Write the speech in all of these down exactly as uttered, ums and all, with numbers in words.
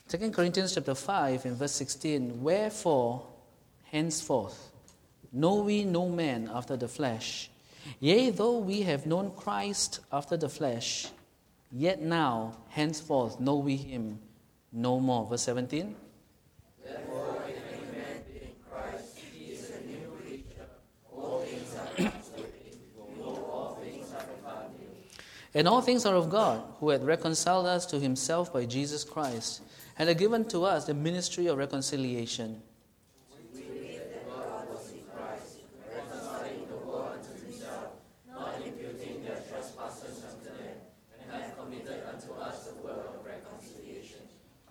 Second Corinthians chapter five in verse sixteen, wherefore, henceforth, know we no man after the flesh. Yea, though we have known Christ after the flesh, yet now, henceforth, know we him no more. Verse seventeen. Therefore, if any man be in Christ, he is a new creature. All things are passed away. Behold, all things are become new. And all things are of God, who hath reconciled us to himself by Jesus Christ, and hath given to us the ministry of reconciliation. We believe that God was in Christ, reconciling the world unto himself, not imputing their trespasses unto them, and hath committed unto us the word of reconciliation.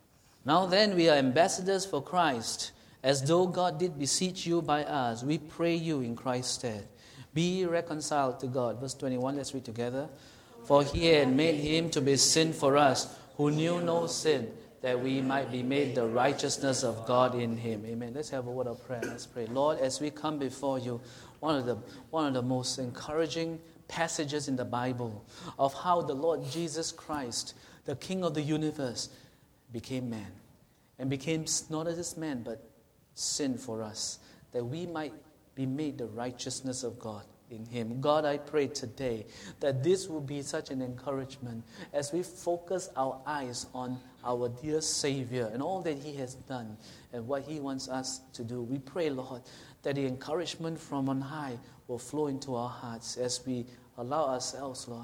Now then, we are ambassadors for Christ, as though God did beseech you by us. We pray you in Christ's stead. Be reconciled to God. Verse twenty-one, let's read together. For he had made him to be sin for us, who knew no sin, that we might be made the righteousness of God in him. Amen. Let's have a word of prayer. Let's pray. Lord, as we come before you, one of the one of the most encouraging passages in the Bible of how the Lord Jesus Christ, the King of the universe, became man. And became not just man, but sin for us, that we might be made the righteousness of God in him. God, I pray today that this will be such an encouragement as we focus our eyes on our dear Savior and all that he has done and what he wants us to do. We pray, Lord, that the encouragement from on high will flow into our hearts as we allow ourselves, Lord,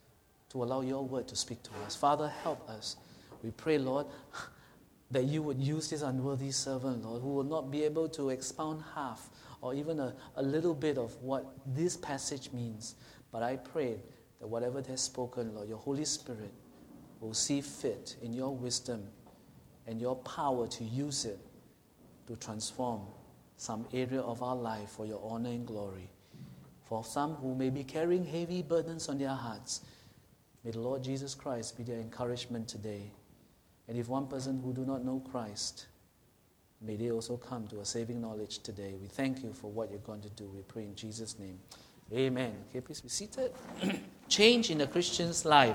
to allow your word to speak to us. Father, help us. We pray, Lord, that you would use this unworthy servant, Lord, who will not be able to expound half or even a, a little bit of what this passage means. But I pray that whatever they has spoken, Lord, your Holy Spirit will see fit in your wisdom and your power to use it to transform some area of our life for your honor and glory. For some who may be carrying heavy burdens on their hearts, may the Lord Jesus Christ be their encouragement today. And if one person who do not know Christ, may they also come to a saving knowledge today. We thank you for what you're going to do. We pray in Jesus' name. Amen. Okay, please be seated. Change in the Christian's life.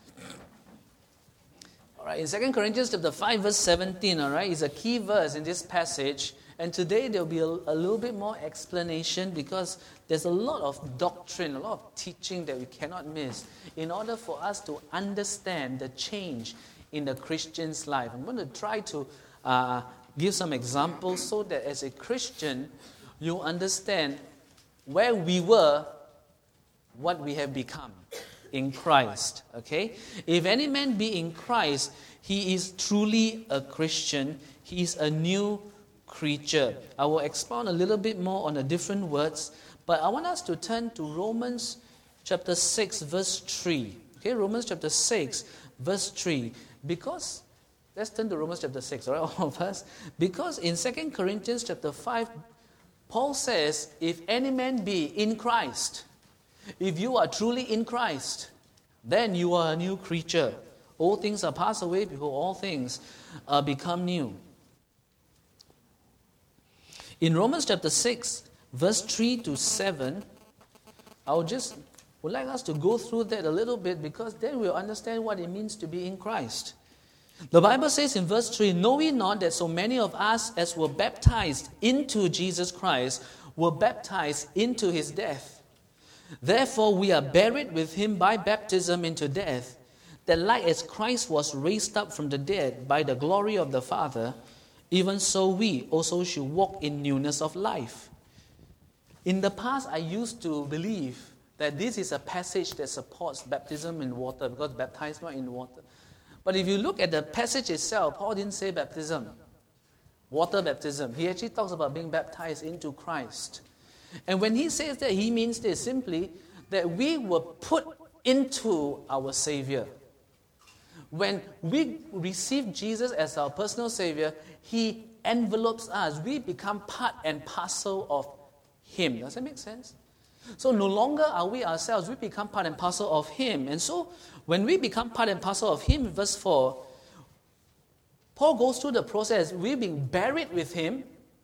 All right, in Second Corinthians chapter five, verse seventeen, all right, is a key verse in this passage. And today there'll be a, a little bit more explanation because there's a lot of doctrine, a lot of teaching that we cannot miss in order for us to understand the change in the Christian's life. I'm going to try to uh, give some examples so that as a Christian, you understand where we were, what we have become in Christ. Okay? If any man be in Christ, he is truly a Christian. He is a new creature. I will expound a little bit more on the different words, but I want us to turn to Romans chapter six, verse three. Okay, Romans chapter six, verse three. Because, let's turn to Romans chapter six, all right, all of us. Because in Second Corinthians chapter five, Paul says, if any man be in Christ, if you are truly in Christ, then you are a new creature. All things are passed away, behold, all things uh, become new. In Romans chapter six, verse three to seven, I'll just would like us to go through that a little bit because then we'll understand what it means to be in Christ. The Bible says in verse three, know ye not that so many of us as were baptized into Jesus Christ were baptized into his death? Therefore we are buried with him by baptism into death, that like as Christ was raised up from the dead by the glory of the Father, even so we also should walk in newness of life. In the past, I used to believe that this is a passage that supports baptism in water because baptism in water. But if you look at the passage itself, Paul didn't say baptism, water baptism. He actually talks about being baptized into Christ. And when he says that, he means this simply that we were put into our Savior. When we receive Jesus as our personal Savior, he envelopes us. We become part and parcel of him. Does that make sense? So no longer are we ourselves. We become part and parcel of him. And so when we become part and parcel of him, verse four, Paul goes through the process. We've been buried with him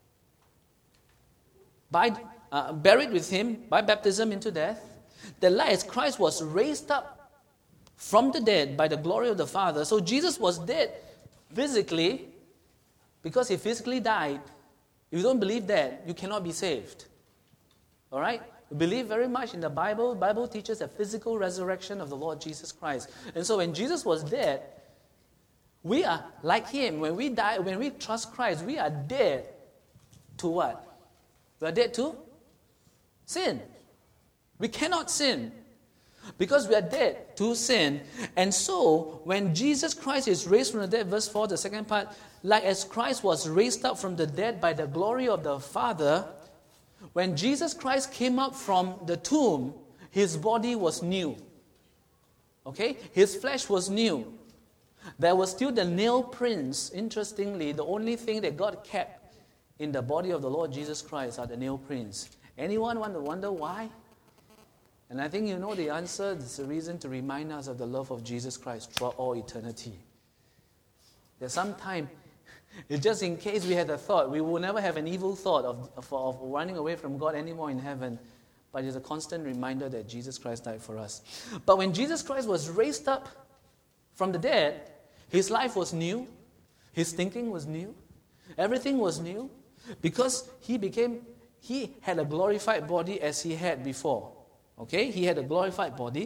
by uh, buried with him by baptism into death. The like as Christ was raised up from the dead by the glory of the Father. So Jesus was dead physically, because he physically died. If you don't believe that, you cannot be saved. All right? We believe very much in the Bible. The Bible teaches a physical resurrection of the Lord Jesus Christ. And so when Jesus was dead, we are like him. When we die, when we trust Christ, we are dead to what? We are dead to sin. We cannot sin because we are dead to sin. And so when Jesus Christ is raised from the dead, verse four, the second part, like as Christ was raised up from the dead by the glory of the Father, when Jesus Christ came up from the tomb, his body was new. Okay? His flesh was new. There was still the nail prints. Interestingly, the only thing that God kept in the body of the Lord Jesus Christ are the nail prints. Anyone want to wonder why? And I think you know the answer. It's a reason to remind us of the love of Jesus Christ throughout all eternity. There's some time, it's just in case we had a thought, we will never have an evil thought of, of, of running away from God anymore in heaven. But it's a constant reminder that Jesus Christ died for us. But when Jesus Christ was raised up from the dead, his life was new. His thinking was new. Everything was new. Because he became, he had a glorified body as he had before. Okay? He had a glorified body.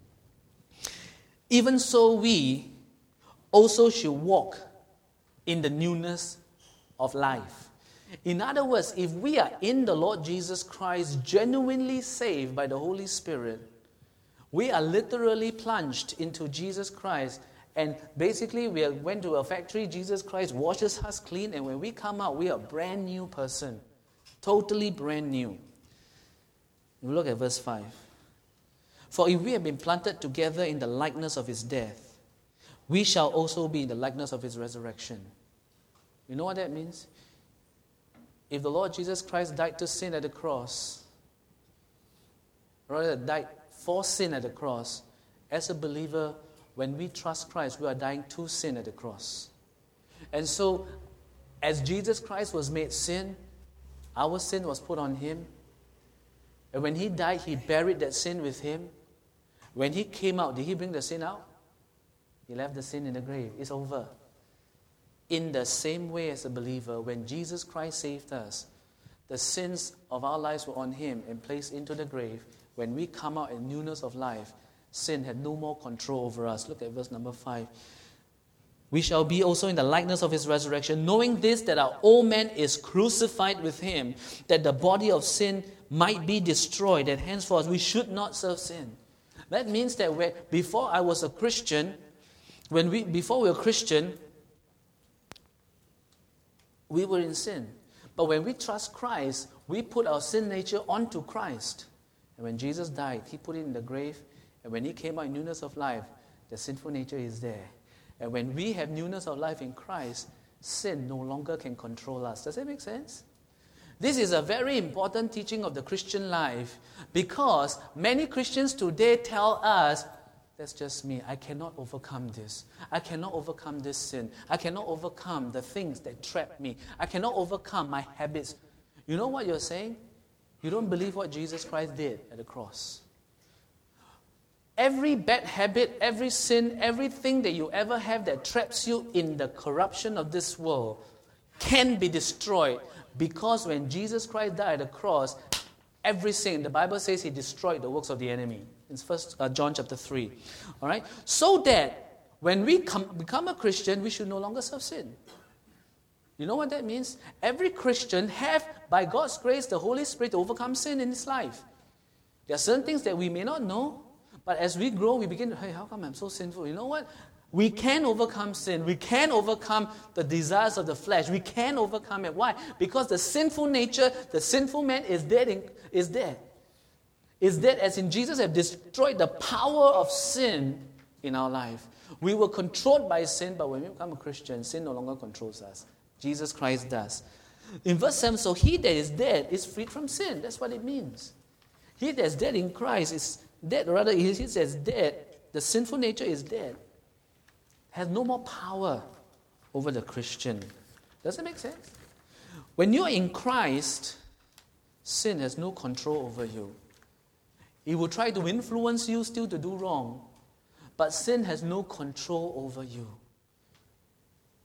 Even so, we also should walk in the newness of life. In other words, if we are in the Lord Jesus Christ, genuinely saved by the Holy Spirit, we are literally plunged into Jesus Christ. And basically, we went to a factory, Jesus Christ washes us clean, and when we come out, we are a brand new person. Totally brand new. We look at verse five. For if we have been planted together in the likeness of his death, we shall also be in the likeness of his resurrection. You know what that means? If the Lord Jesus Christ died to sin at the cross, rather died for sin at the cross, as a believer, when we trust Christ, we are dying to sin at the cross. And so, as Jesus Christ was made sin, our sin was put on him. And when he died, he buried that sin with him. When he came out, did he bring the sin out? He left the sin in the grave. It's over. In the same way as a believer, when Jesus Christ saved us, the sins of our lives were on him and placed into the grave. When we come out in newness of life, sin had no more control over us. Look at verse number five. We shall be also in the likeness of his resurrection, knowing this, that our old man is crucified with him, that the body of sin might be destroyed, that henceforth we should not serve sin. That means that when, before I was a Christian, when we before we were Christian, we were in sin. But when we trust Christ, we put our sin nature onto Christ. And when Jesus died, he put it in the grave. And when he came out in newness of life, the sinful nature is there. And when we have newness of life in Christ, sin no longer can control us. Does that make sense? This is a very important teaching of the Christian life, because many Christians today tell us, that's just me. I cannot overcome this. I cannot overcome this sin. I cannot overcome the things that trap me. I cannot overcome my habits. You know what you're saying? You don't believe what Jesus Christ did at the cross. Every bad habit, every sin, everything that you ever have that traps you in the corruption of this world can be destroyed, because when Jesus Christ died at the cross, every sin, the Bible says he destroyed the works of the enemy. It's First uh, John chapter three. All right? So that when we come, become a Christian, we should no longer serve sin. You know what that means? Every Christian have, by God's grace, the Holy Spirit to overcome sin in his life. There are certain things that we may not know, but as we grow, we begin to, hey, how come I'm so sinful? You know what? We can overcome sin. We can overcome the desires of the flesh. We can overcome it. Why? Because the sinful nature, the sinful man is dead. In, is dead. Is dead as in Jesus have destroyed the power of sin in our life. We were controlled by sin, but when we become a Christian, sin no longer controls us. Jesus Christ does. In verse seven, so he that is dead is freed from sin. That's what it means. He that is dead in Christ is dead. Rather, he says dead. The sinful nature is dead. Has no more power over the Christian. Does that make sense? When you're in Christ, sin has no control over you. It will try to influence you still to do wrong, but sin has no control over you.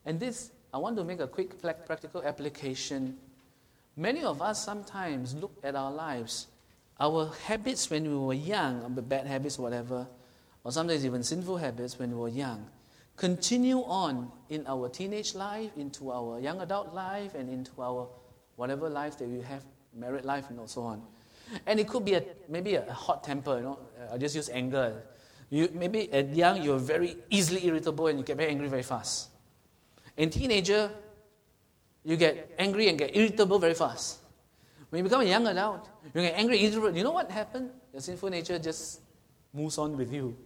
And this, I want to make a quick practical application. Many of us sometimes look at our lives, our habits when we were young, bad habits, whatever, or sometimes even sinful habits when we were young, continue on in our teenage life, into our young adult life, and into our whatever life that we have, married life, and so on. And it could be a, maybe a hot temper, you know. I just use anger. You, maybe at young, you're very easily irritable and you get very angry very fast. In teenager, you get angry and get irritable very fast. When you become a young adult, you get angry and irritable. You know what happened? Your sinful nature just moves on with you.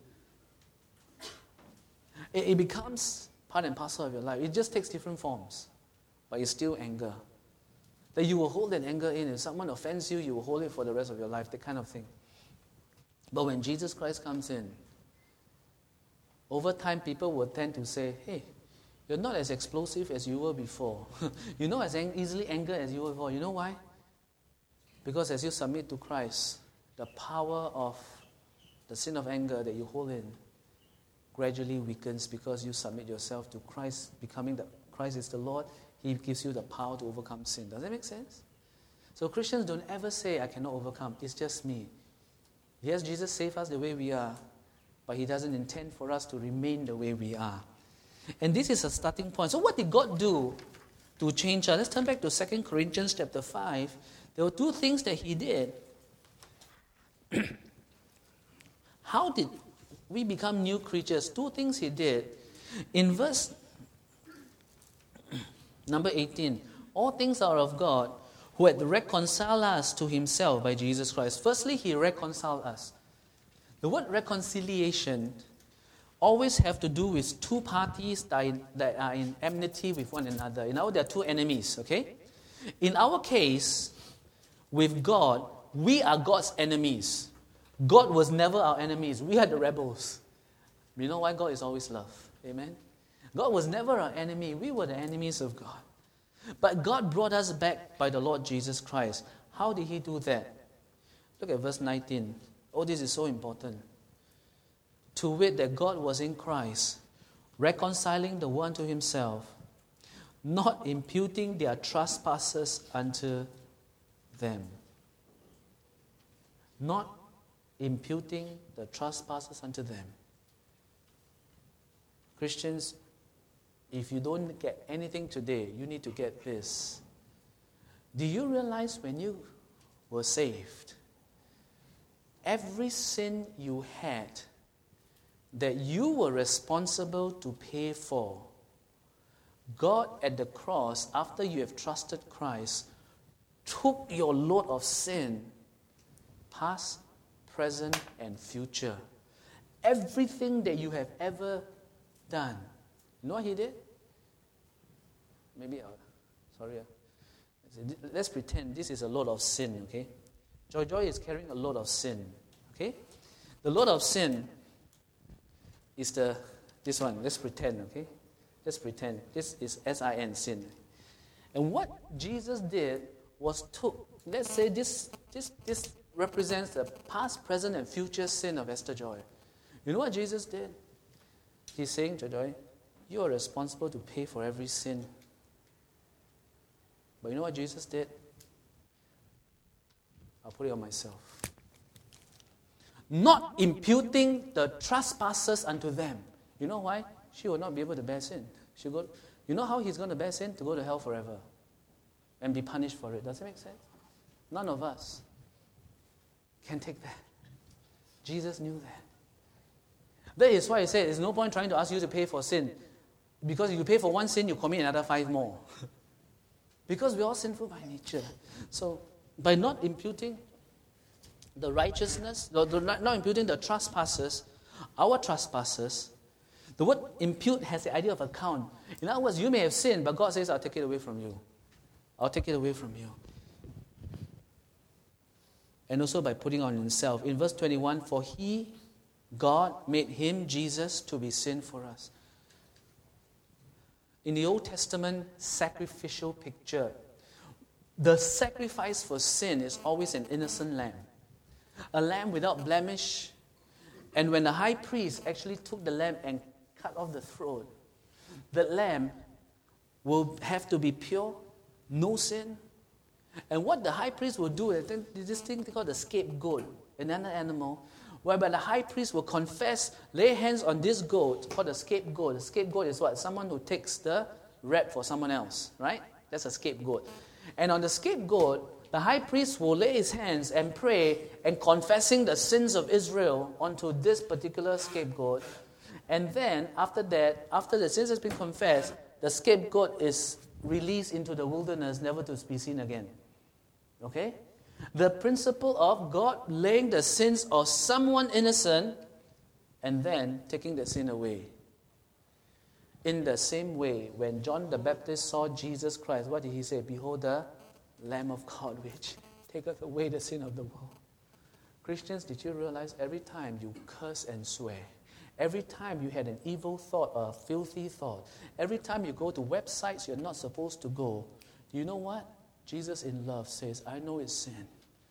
It, it becomes part and parcel of your life. It just takes different forms, but it's still anger. That you will hold that anger in. If someone offends you, you will hold it for the rest of your life, that kind of thing. But when Jesus Christ comes in, over time people will tend to say, hey, you're not as explosive as you were before. You're not as ang- easily angered as you were before. You know why? Because as you submit to Christ, the power of the sin of anger that you hold in gradually weakens because you submit yourself to Christ, becoming that Christ is the Lord. He gives you the power to overcome sin. Does that make sense? So Christians don't ever say, I cannot overcome. It's just me. Yes, Jesus saved us the way we are, but He doesn't intend for us to remain the way we are. And this is a starting point. So what did God do to change us? Let's turn back to Second Corinthians chapter five. There were two things that He did. How did we become new creatures? Two things He did. In verse number eighteen, all things are of God, who had reconciled us to Himself by Jesus Christ. Firstly, He reconciled us. The word reconciliation always have to do with two parties that are, in, that are in enmity with one another. You know, there are two enemies, okay? In our case, with God, we are God's enemies. God was never our enemies. We are the rebels. You know why? God is always love. Amen? God was never our enemy. We were the enemies of God. But God brought us back by the Lord Jesus Christ. How did He do that? Look at verse nineteen. Oh, this is so important. To wit, that God was in Christ, reconciling the world to Himself, not imputing their trespasses unto them. Not imputing the trespasses unto them. Christians, if you don't get anything today, you need to get this. Do you realize when you were saved, every sin you had that you were responsible to pay for, God at the cross, after you have trusted Christ, took your load of sin, past, present, and future. Everything that you have ever done. You know what He did? Maybe, uh, sorry. Uh, let's pretend this is a load of sin, okay? Joy Joy is carrying a load of sin, okay? The load of sin is the, this one. Let's pretend, okay? Let's pretend. This is S I N, sin. And what Jesus did was took, let's say this, this, this represents the past, present, and future sin of Esther Joy. You know what Jesus did? He's saying, Joy Joy, you are responsible to pay for every sin. But you know what Jesus did? I'll put it on myself. Not imputing the trespasses unto them. You know why? She will not be able to bear sin. She'll go, you know how He's going to bear sin? To go to hell forever and be punished for it. Does that make sense? None of us can take that. Jesus knew that. That is why He said, there's no point trying to ask you to pay for sin. Because if you pay for one sin, you commit another five more. Because we're all sinful by nature. So, by not imputing the righteousness, not imputing the trespasses, our trespasses, the word impute has the idea of account. In other words, you may have sinned, but God says, I'll take it away from you. I'll take it away from you. And also by putting on Himself. In verse twenty-one, for He, God, made Him, Jesus, to be sin for us. In the Old Testament sacrificial picture, the sacrifice for sin is always an innocent lamb. A lamb without blemish. And when the high priest actually took the lamb and cut off the throat, the lamb will have to be pure, no sin. And what the high priest will do, is this thing called the scapegoat, another animal, whereby the high priest will confess, lay hands on this goat called the scapegoat. The scapegoat is what? Someone who takes the rap for someone else, right? That's a scapegoat. And on the scapegoat, the high priest will lay his hands and pray and confessing the sins of Israel onto this particular scapegoat. And then, after that, after the sins has been confessed, the scapegoat is released into the wilderness, never to be seen again. Okay? The principle of God laying the sins of someone innocent and then taking the sin away. In the same way, when John the Baptist saw Jesus Christ, what did he say? Behold the Lamb of God which taketh away the sin of the world. Christians, did you realize every time you curse and swear, every time you had an evil thought or a filthy thought, every time you go to websites you're not supposed to go, you know what? Jesus in love says, I know it's sin.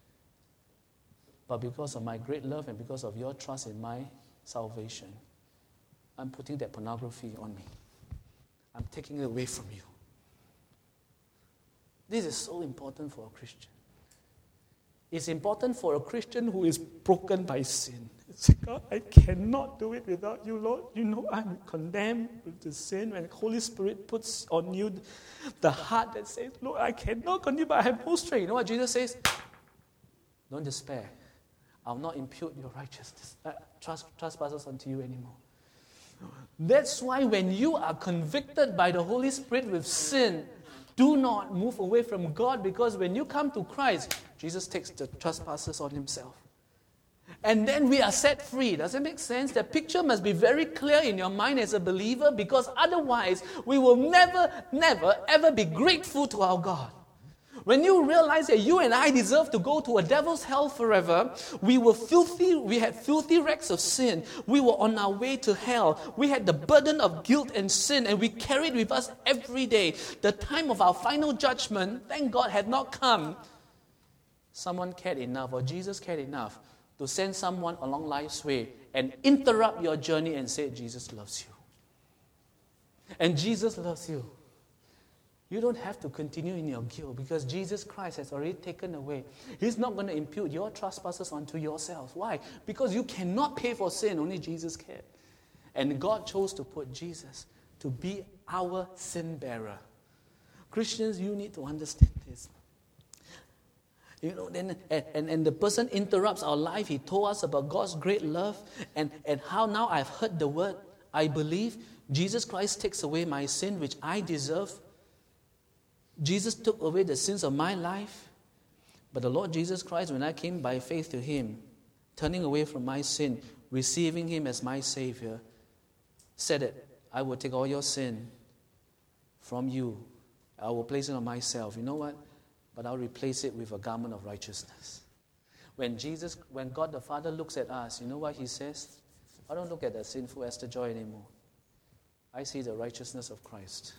But because of my great love and because of your trust in my salvation, I'm putting that pornography on me. I'm taking it away from you. This is so important for a Christian. It's important for a Christian who is broken by sin. It's like, God, I cannot do it without you, Lord. You know I'm condemned with the sin. When the Holy Spirit puts on you the heart that says, Lord, I cannot continue, but I have no strength. You know what Jesus says? Don't despair. I'll not impute your righteousness, uh, trust, trespasses unto you anymore. That's why when you are convicted by the Holy Spirit with sin, do not move away from God, because when you come to Christ, Jesus takes the trespasses on himself. And then we are set free. Does it make sense? The picture must be very clear in your mind as a believer, because otherwise we will never, never, ever be grateful to our God. When you realize that you and I deserve to go to a devil's hell forever, we were filthy, we had filthy wrecks of sin. We were on our way to hell. We had the burden of guilt and sin, and we carried with us every day. The time of our final judgment, thank God, had not come. Someone cared enough, or Jesus cared enough, to send someone along life's way and interrupt your journey and say, Jesus loves you. And Jesus loves you. You don't have to continue in your guilt, because Jesus Christ has already taken away. He's not going to impute your trespasses onto yourself. Why? Because you cannot pay for sin. Only Jesus can. And God chose to put Jesus to be our sin bearer. Christians, you need to understand this. You know, then and, and, and the person interrupts our life. He told us about God's great love and, and how now I've heard the word. I believe Jesus Christ takes away my sin, which I deserve. Jesus took away the sins of my life. But the Lord Jesus Christ, when I came by faith to him, turning away from my sin, receiving him as my Savior, said that I will take all your sin from you. I will place it on myself. You know what? But I'll replace it with a garment of righteousness. When Jesus, when God the Father looks at us, you know what he says? I don't look at the sinful Esther Joy anymore. I see the righteousness of Christ.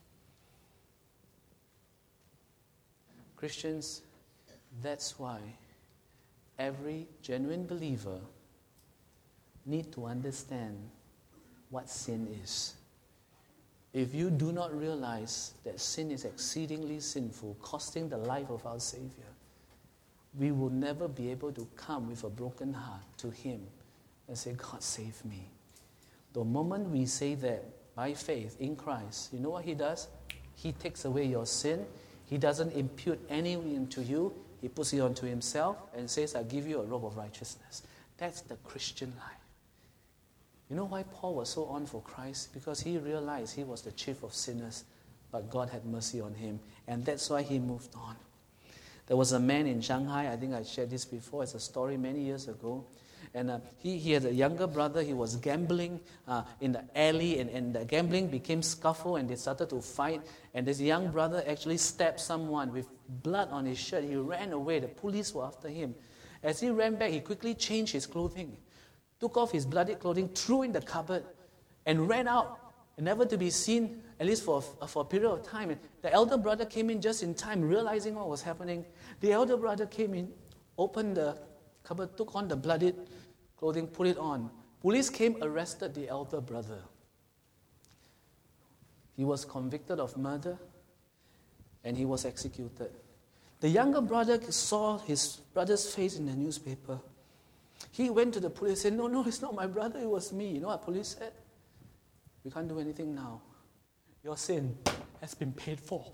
Christians, that's why every genuine believer need to understand what sin is. If you do not realize that sin is exceedingly sinful, costing the life of our Savior, we will never be able to come with a broken heart to him and say, God, save me. The moment we say that by faith in Christ, you know what he does? He takes away your sin. He doesn't impute anything to you. He puts it onto himself and says, I'll give you a robe of righteousness. That's the Christian life. You know why Paul was so on for Christ? Because he realized he was the chief of sinners, but God had mercy on him. And that's why he moved on. There was a man in Shanghai, I think I shared this before, it's a story many years ago. And uh, he, he had a younger brother. He was gambling uh, in the alley, and, and the gambling became scuffle, and they started to fight. And this young brother actually stabbed someone with blood on his shirt. He ran away. The police were after him. As he ran back, he quickly changed his clothing, took off his bloody clothing, threw in the cupboard, and ran out, never to be seen, at least for, for a period of time. And the elder brother came in just in time, realizing what was happening. The elder brother came in, opened the cupboard, took on the bloodied clothing, put it on. Police came, arrested the elder brother. He He was convicted of murder, and he was executed. The younger brother saw his brother's face in the newspaper. He went to the police and said, no, no, it's not my brother, it was me. You know what police said? We can't do anything now. Your sin has been paid for.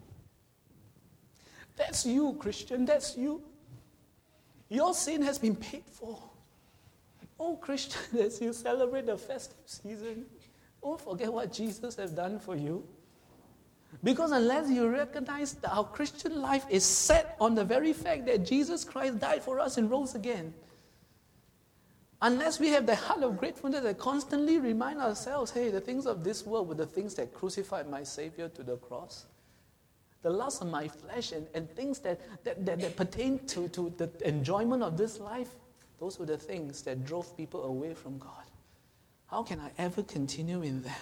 That's you, Christian, that's you. Your sin has been paid for. Oh, Christian, as you celebrate the festive season, don't forget what Jesus has done for you. Because unless you recognize that our Christian life is set on the very fact that Jesus Christ died for us and rose again, unless we have the heart of gratefulness that constantly remind ourselves, hey, the things of this world were the things that crucified my Savior to the cross. The lust of my flesh and, and things that, that, that, that pertain to, to the enjoyment of this life, those were the things that drove people away from God. How can I ever continue in that?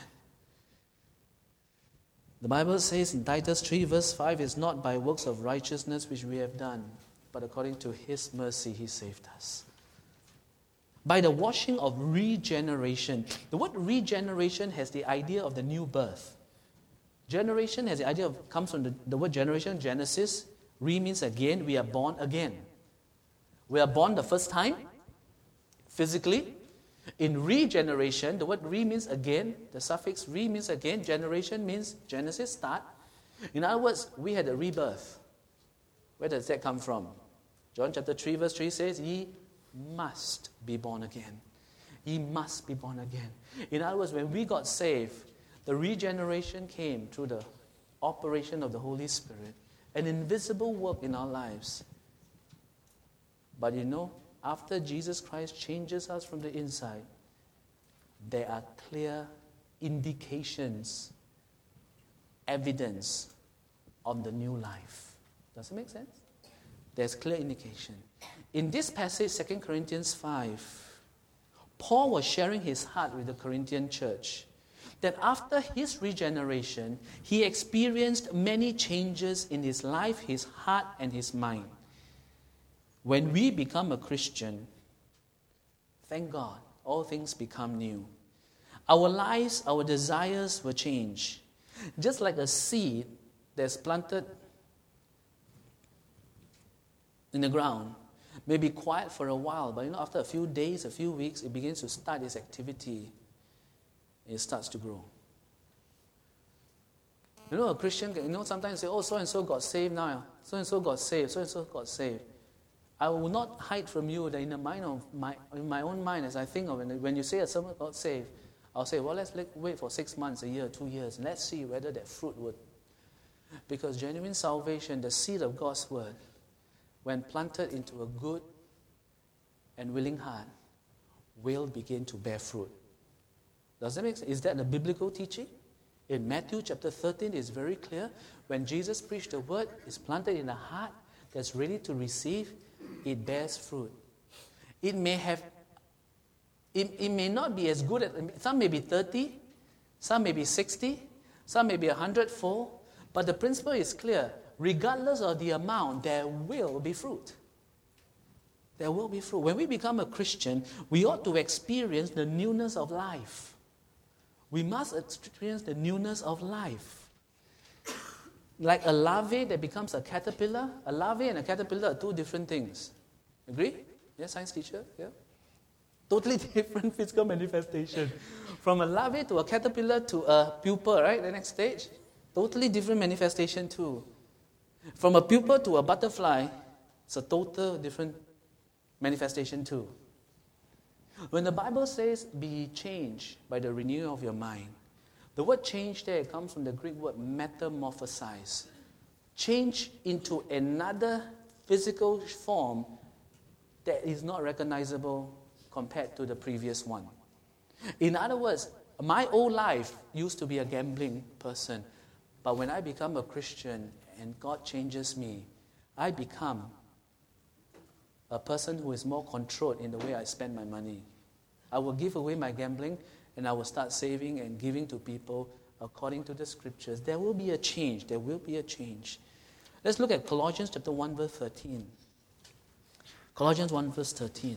The Bible says in Titus three verse five, it's not by works of righteousness which we have done, but according to His mercy He saved us. By the washing of regeneration. The word regeneration has the idea of the new birth. Generation has the idea of, comes from the, the word generation, Genesis. Re means again, we are born again. We are born the first time, physically. In regeneration, the word re means again, the suffix re means again, generation means Genesis, start. In other words, we had a rebirth. Where does that come from? John chapter three verse three says, ye must be born again. Ye must be born again. In other words, when we got saved, the regeneration came through the operation of the Holy Spirit, an invisible work in our lives. But you know, after Jesus Christ changes us from the inside, there are clear indications, evidence of the new life. Does it make sense? There's clear indication. In this passage, Second Corinthians five, Paul was sharing his heart with the Corinthian church that after his regeneration, he experienced many changes in his life, his heart, and his mind. When we become a Christian, thank God, all things become new. Our lives, our desires will change. Just like a seed that's planted in the ground may be quiet for a while, but you know, after a few days, a few weeks, it begins to start its activity. It starts to grow. You know, a Christian, you know, sometimes say, oh, so-and-so got saved now. So-and-so got saved, so-and-so got saved. I will not hide from you that in the mind of my, in my own mind, as I think of it, when you say a someone got saved, I'll say, well, let's wait for six months, a year, two years, and let's see whether that fruit would. Because genuine salvation, the seed of God's word, when planted into a good and willing heart, will begin to bear fruit. Does that make sense? Is that a biblical teaching? In Matthew chapter thirteen, it's very clear. When Jesus preached the word, it's planted in a heart that's ready to receive. It bears fruit. It may have, it, it may not be as good as, some may be thirty, some may be sixty, some may be a hundredfold, but the principle is clear. Regardless of the amount, there will be fruit. There will be fruit. When we become a Christian, we ought to experience the newness of life. We must experience the newness of life. Like a larvae that becomes a caterpillar. A larvae and a caterpillar are two different things. Agree? Yeah, science teacher? Yeah. Totally different physical manifestation. From a larvae to a caterpillar to a pupa, right? The next stage. Totally different manifestation too. From a pupa to a butterfly, it's a total different manifestation too. When the Bible says, be changed by the renewing of your mind, the word change there comes from the Greek word metamorphosize. Change into another physical form that is not recognizable compared to the previous one. In other words, my old life used to be a gambling person, but when I become a Christian and God changes me, I become a person who is more controlled in the way I spend my money. I will give away my gambling and I will start saving and giving to people according to the scriptures. There will be a change. There will be a change. Let's look at Colossians chapter one, verse thirteen. Colossians one, verse thirteen.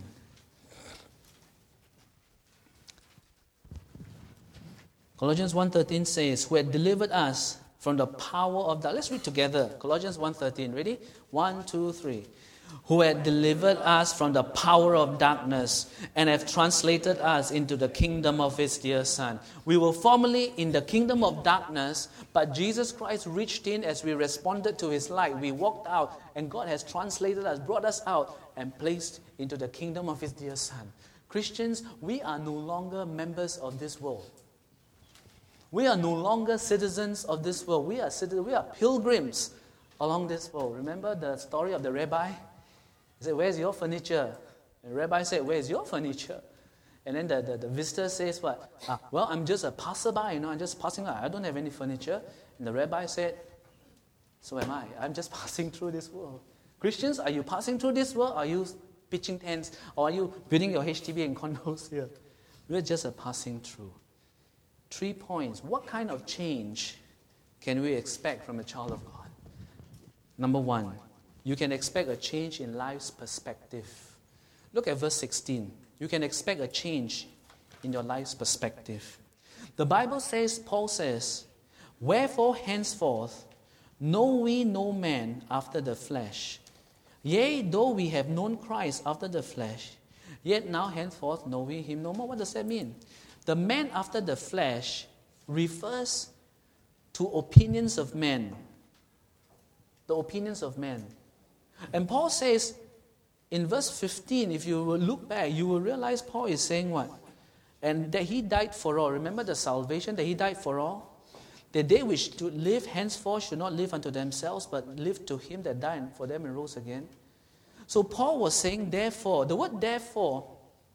Colossians one thirteen says, who had delivered us from the power of darkness. Let's read together. Colossians one thirteen. Ready? One, two, three. Who had delivered us from the power of darkness and have translated us into the kingdom of His dear Son. We were formerly in the kingdom of darkness, but Jesus Christ reached in as we responded to His light. We walked out, and God has translated us, brought us out, and placed into the kingdom of His dear Son. Christians, we are no longer members of this world. We are no longer citizens of this world. We are citizens, we are pilgrims along this world. Remember the story of the rabbi? He said, where's your furniture? And the rabbi said, where's your furniture? And then the, the, the visitor says what? Ah, well, I'm just a passerby, you know, I'm just passing by. I don't have any furniture. And the rabbi said, so am I. I'm just passing through this world. Christians, are you passing through this world? Are you pitching tents? Or are you building your H D B and condos here? We're just a passing through. Three points. What kind of change can we expect from a child of God? Number one, you can expect a change in life's perspective. Look at verse sixteen. You can expect a change in your life's perspective. The Bible says, Paul says, wherefore henceforth know we no man after the flesh. Yea, though we have known Christ after the flesh, yet now henceforth know we him no more. What does that mean? The man after the flesh refers to opinions of men. The opinions of men. And Paul says in verse fifteen, if you will look back, you will realize Paul is saying what? And that he died for all. Remember the salvation, that he died for all? That they which to live henceforth should not live unto themselves, but live to him that died for them and rose again. So Paul was saying, therefore, the word therefore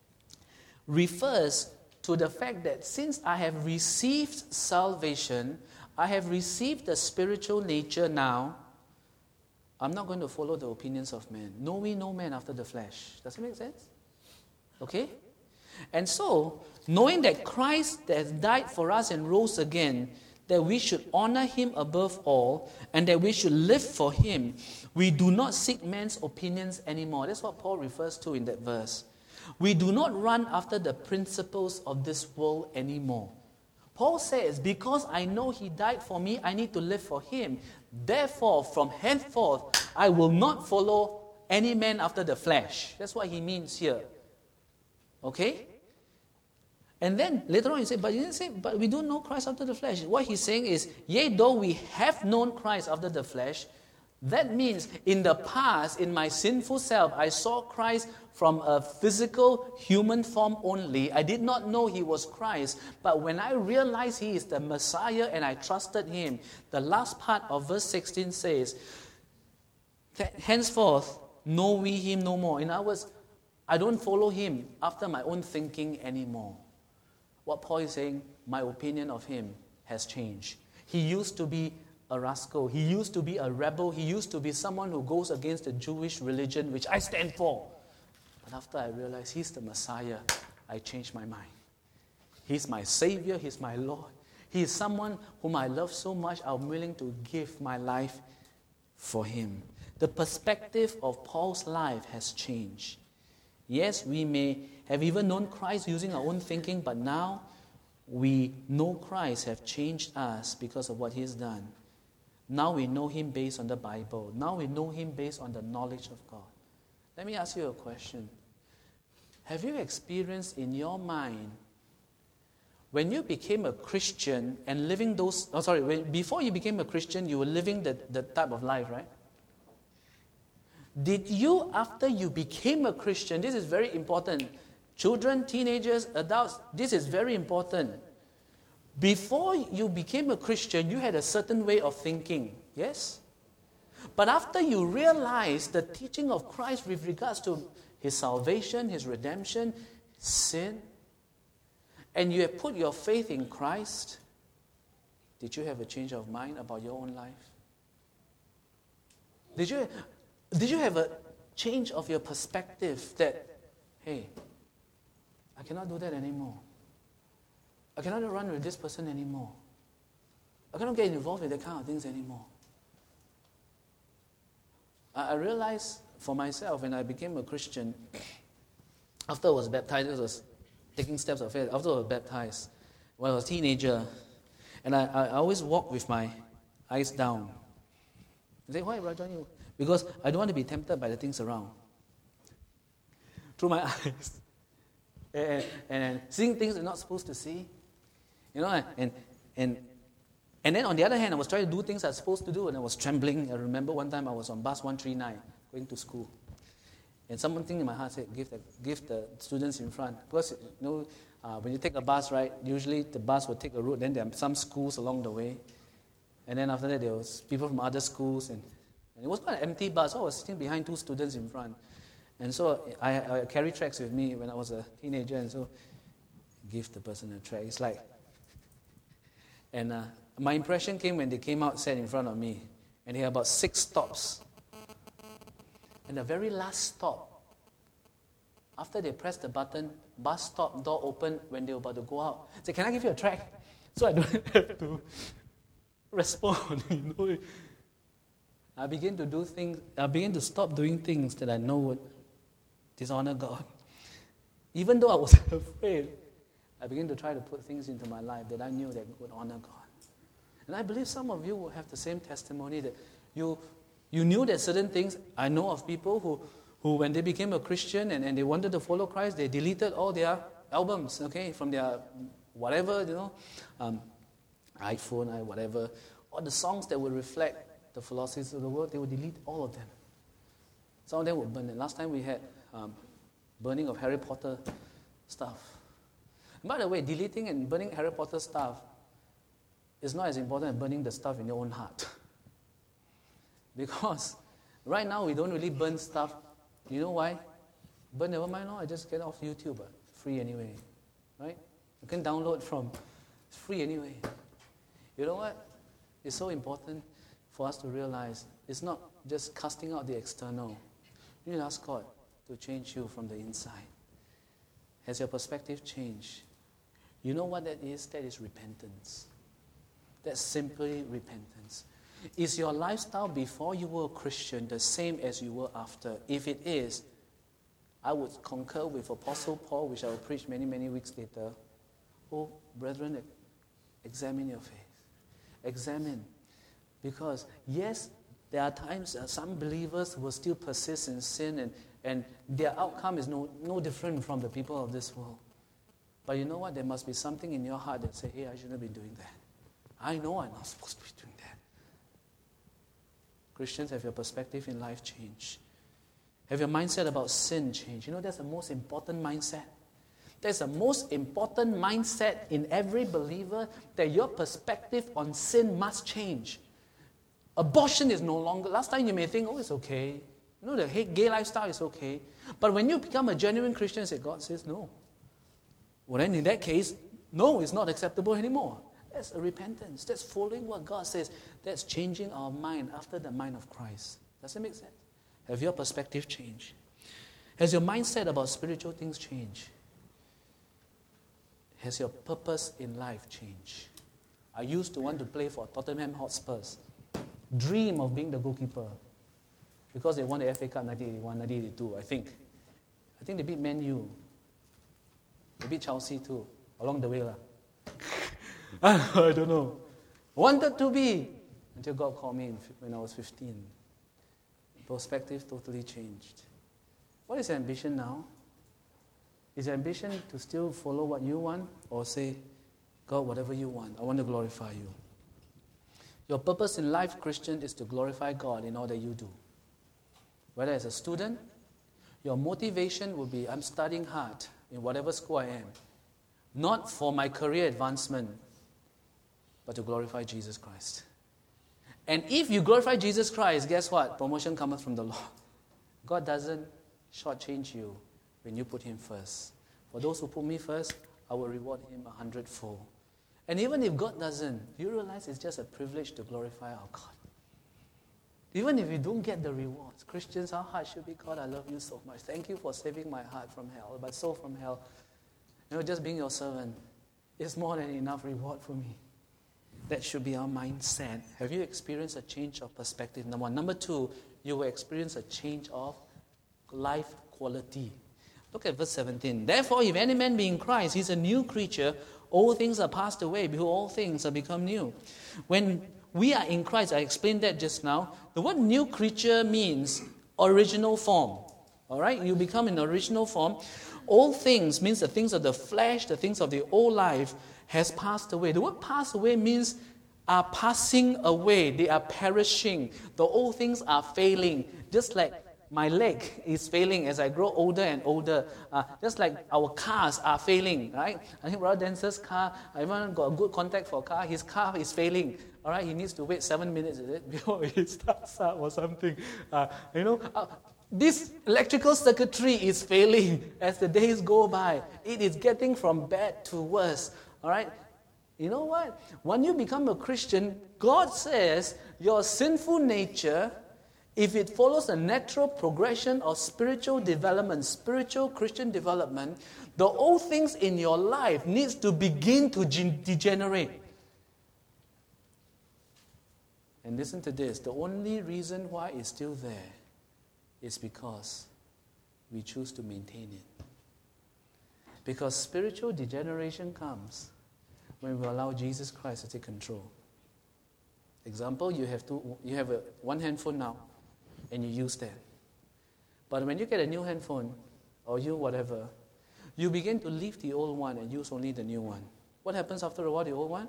refers to the fact that since I have received salvation, I have received the spiritual nature now, I'm not going to follow the opinions of men. Know we no man after the flesh. Does it make sense? Okay? And so, knowing that Christ has died for us and rose again, that we should honor him above all, and that we should live for him, we do not seek men's opinions anymore. That's what Paul refers to in that verse. We do not run after the principles of this world anymore. Paul says, because I know he died for me, I need to live for him. Therefore, from henceforth, I will not follow any man after the flesh. That's what he means here. Okay? And then later on he said, but he didn't say, but we don't know Christ after the flesh. What he's saying is, yea, though we have known Christ after the flesh, that means in the past, in my sinful self, I saw Christ from a physical human form only. I did not know he was Christ. But when I realized he is the Messiah and I trusted him, the last part of verse sixteen says, henceforth know we him no more. In other words, I don't follow him after my own thinking anymore. What Paul is saying, my opinion of him has changed. He used to be a rascal. He used to be a rebel. He used to be someone who goes against the Jewish religion, which I stand for. But after I realized he's the Messiah, I changed my mind. He's my Savior. He's my Lord. He is someone whom I love so much, I'm willing to give my life for him. The perspective of Paul's life has changed. Yes, we may have even known Christ using our own thinking, but now we know Christ have changed us because of what he's done. Now we know him based on the Bible. Now we know him based on the knowledge of God. Let me ask you a question. Have you experienced in your mind, when you became a Christian and living those, oh sorry, when, before you became a Christian, you were living the, the type of life, right? Did you, after you became a Christian, this is very important. Children, teenagers, adults, this is very important. Before you became a Christian, you had a certain way of thinking, yes? But after you realized the teaching of Christ with regards to his salvation, his redemption, sin, and you have put your faith in Christ, did you have a change of mind about your own life? Did you, did you have a change of your perspective that, hey, I cannot do that anymore. I cannot run with this person anymore. I cannot get involved with that kind of things anymore. I, I realized for myself when I became a Christian, after I was baptized, I was taking steps of faith, after I was baptized, when I was a teenager, and I, I always walk with my eyes down. I say, why, Rajan? You? Because I don't want to be tempted by the things around. Through my eyes. and, and seeing things I'm not supposed to see. You know, and and and then on the other hand, I was trying to do things I was supposed to do, and I was trembling. I remember one time I was on bus one three nine going to school. And something in my heart said, give the, give the students in front. Because, you know, uh, when you take a bus, right, usually the bus will take a route, then there are some schools along the way. And then after that, there was people from other schools. And, and it was quite an empty bus, so I was sitting behind two students in front. And so I, I carry tracts with me when I was a teenager, and so give the person a tract. It's like, and uh, my impression came when they came out, sat in front of me, and they had about six stops. And the very last stop, after they pressed the button, bus stop door opened when they were about to go out. I said, can I give you a tract? So I don't have to respond. You know, I begin to do things, I begin to stop doing things that I know would dishonor God. Even though I was afraid, I began to try to put things into my life that I knew that would honor God. And I believe some of you will have the same testimony that you you knew that certain things. I know of people who, who when they became a Christian and, and they wanted to follow Christ, they deleted all their albums, okay, from their whatever, you know, um, iPhone, whatever, or the songs that would reflect the philosophies of the world, they would delete all of them. Some of them would burn. And last time we had um, burning of Harry Potter stuff. By the way, deleting and burning Harry Potter stuff is not as important as burning the stuff in your own heart. Because right now we don't really burn stuff. You know why? Burn, never mind, no, I just get off YouTube. Uh, free anyway. Right? You can download from, it's free anyway. You know what? It's so important for us to realize it's not just casting out the external. You need to ask God to change you from the inside. Has your perspective changed? You know what that is? That is repentance. That's simply repentance. Is your lifestyle before you were a Christian the same as you were after? If it is, I would concur with Apostle Paul, which I will preach many, many weeks later. Oh, brethren, examine your faith. Examine. Because, yes, there are times that some believers will still persist in sin, and, and their outcome is no, no different from the people of this world. But you know what? There must be something in your heart that says, hey, I shouldn't be doing that. I know I'm not supposed to be doing that. Christians, have your perspective in life changed? Have your mindset about sin changed? You know, that's the most important mindset. That's the most important mindset in every believer, that your perspective on sin must change. Abortion is no longer, last time you may think, oh, it's okay. You know, the gay lifestyle is okay. But when you become a genuine Christian, say, God says no. Well, then in that case, no, it's not acceptable anymore. That's a repentance. That's following what God says. That's changing our mind after the mind of Christ. Does that make sense? Have your perspective changed? Has your mindset about spiritual things changed? Has your purpose in life changed? I used to want to play for Tottenham Hotspurs. Dream of being the goalkeeper. Because they won the F A Cup nineteen eighty-one, nineteen eighty-two, I think. I think they beat Man U. They beat Chelsea too, along the way. lah. I don't know. Wanted to be, until God called me when I was fifteen. Perspective totally changed. What is your ambition now? Is your ambition to still follow what you want, or say, God, whatever you want, I want to glorify you? Your purpose in life, Christian, is to glorify God in all that you do. Whether as a student, your motivation will be, I'm studying hard in whatever school I am. Not for my career advancement, but to glorify Jesus Christ. And if you glorify Jesus Christ, guess what? Promotion comes from the Lord. God doesn't shortchange you when you put Him first. For those who put me first, I will reward him a hundredfold. And even if God doesn't, you realize it's just a privilege to glorify our God. Even if you don't get the rewards, Christians, our heart should be, God, I love you so much. Thank you for saving my heart from hell, my soul from hell. You know, just being your servant is more than enough reward for me. That should be our mindset. Have you experienced a change of perspective? Number one. Number two, you will experience a change of life quality. Look at verse seventeen. Therefore, if any man be in Christ, he's a new creature. All things are passed away. Behold, all things are become new. When we are in Christ, I explained that just now. The word new creature means original form. All right? You become an original form. All things means the things of the flesh, the things of the old life has passed away. The word pass away means are passing away. They are perishing. The old things are failing. Just like my leg is failing as I grow older and older. Uh, just like our cars are failing, right? I think Brother Dancer's car, I haven't got a good contact for a car. His car is failing. All right, he needs to wait seven minutes, is it, before he starts up or something. Uh, you know, uh, this electrical circuitry is failing as the days go by. It is getting from bad to worse. All right? You know what? When you become a Christian, God says your sinful nature, if it follows a natural progression of spiritual development, spiritual Christian development, the old things in your life needs to begin to degenerate. And listen to this. The only reason why it's still there is because we choose to maintain it. Because spiritual degeneration comes when we allow Jesus Christ to take control. Example, you have two, you have a, one handphone now, and you use that. But when you get a new handphone, or you whatever, you begin to leave the old one and use only the new one. What happens after a while, the old one?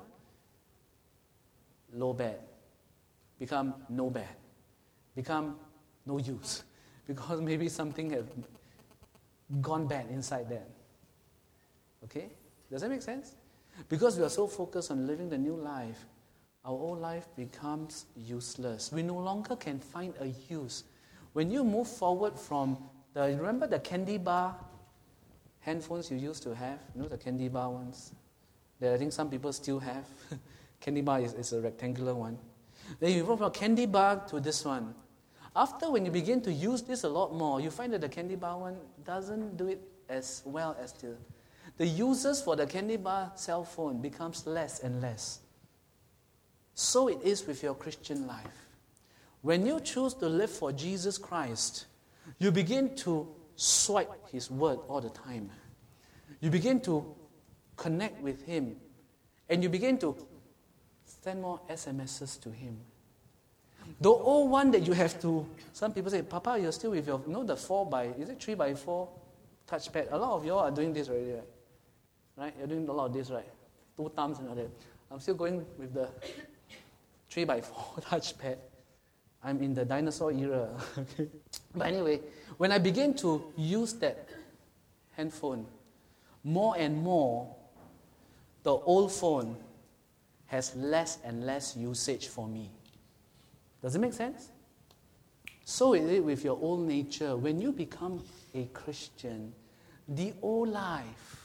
Low bad. Become no bad. Become no use. Because maybe something has gone bad inside that. Okay? Does that make sense? Because we are so focused on living the new life, our old life becomes useless. We no longer can find a use. When you move forward from the, remember the candy bar handphones you used to have? You know the candy bar ones? That I think some people still have. Candy bar is, is a rectangular one. Then you move from a candy bar to this one. After when you begin to use this a lot more, you find that the candy bar one doesn't do it as well as the... The users for the candy bar cell phone becomes less and less. So it is with your Christian life. When you choose to live for Jesus Christ, you begin to swipe His word all the time. You begin to connect with Him. And you begin to send more S M Ses to Him. The old one that you have to, some people say, Papa, you're still with your, you know the four by, is it three by four touchpad? A lot of you all are doing this already, right? Right? You're doing a lot of this, right? Two thumbs and all that. I'm still going with the three by four touchpad. I'm in the dinosaur era. Okay. But anyway, when I begin to use that handphone, more and more, the old phone has less and less usage for me. Does it make sense? So is it with your old nature. When you become a Christian, the old life,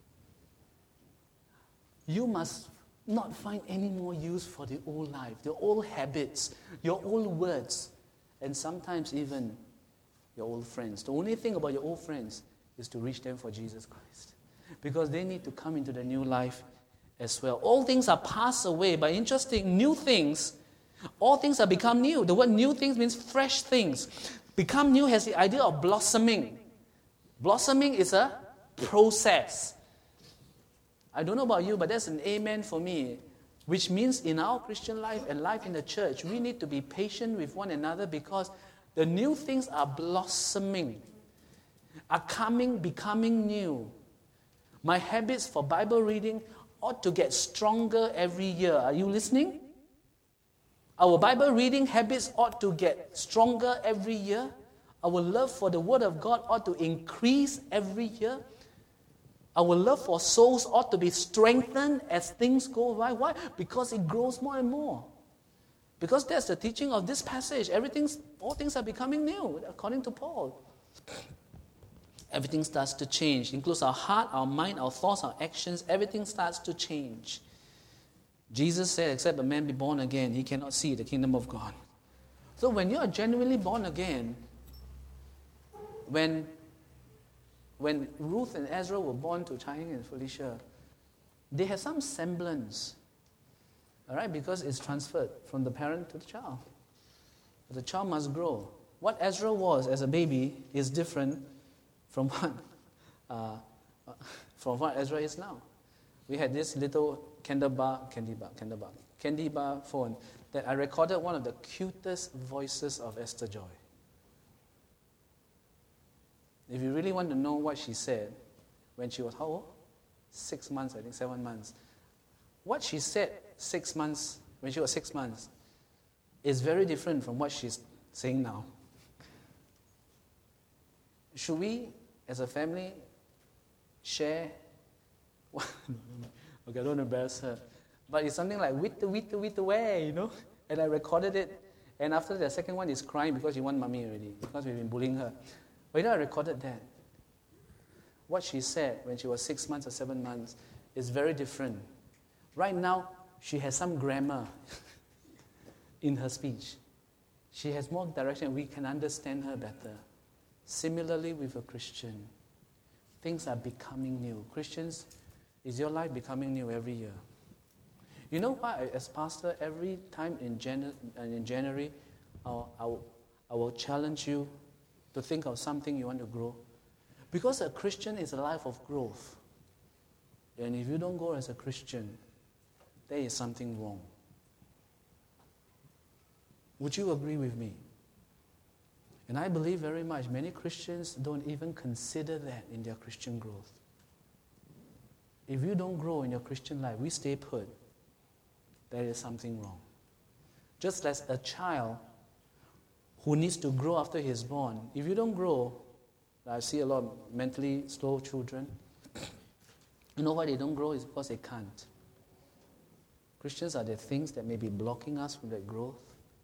you must not find any more use for the old life, the old habits, your old words, and sometimes even your old friends. The only thing about your old friends is to reach them for Jesus Christ, because they need to come into the new life as well. All things are passed away, but interesting, new things, all things have become new. The word new things means fresh things. Become new has the idea of blossoming. Blossoming is a process. I don't know about you, but that's an amen for me, which means in our Christian life and life in the church, we need to be patient with one another because the new things are blossoming, are coming, becoming new. My habits for Bible reading ought to get stronger every year. Are you listening? Our Bible reading habits ought to get stronger every year. Our love for the Word of God ought to increase every year. Our love for souls ought to be strengthened as things go by. Why? Because it grows more and more. Because that's the teaching of this passage. Everything's, all things are becoming new, according to Paul. Everything starts to change. It includes our heart, our mind, our thoughts, our actions. Everything starts to change. Jesus said, except a man be born again, he cannot see the kingdom of God. So when you are genuinely born again, when When Ruth and Ezra were born to Chai-Hing and Felicia, they had some semblance, all right, because it's transferred from the parent to the child. The child must grow. What Ezra was as a baby is different from what, uh, from what Ezra is now. we had this little candy bar, candy bar, candy bar, candy bar phone that I recorded one of the cutest voices of Esther Joy. If you really want to know what she said when she was how old? Six months, I think, seven months. What she said six months, when she was six months, is very different from what she's saying now. Should we, as a family, share? Okay, I don't want to embarrass her. But it's something like, with the, with the, with the where, you know? And I recorded it. And after the second one is crying because she wants mommy already, because we've been bullying her. But you know, I recorded that. What she said when she was six months or seven months is very different. Right now, she has some grammar in her speech. She has more direction. We can understand her better. Similarly with a Christian, things are becoming new. Christians, is your life becoming new every year? You know why, as pastor, every time in, Jan- in January, I'll, I'll, I will challenge you to think of something you want to grow. Because a Christian is a life of growth. And if you don't grow as a Christian, there is something wrong. Would you agree with me? And I believe very much many Christians don't even consider that in their Christian growth. If you don't grow in your Christian life, we stay put, there is something wrong. Just as a child who needs to grow after he is born, if you don't grow, I see a lot of mentally slow children. You know why they don't grow? It's because they can't. Christians are the things that may be blocking us from that growth.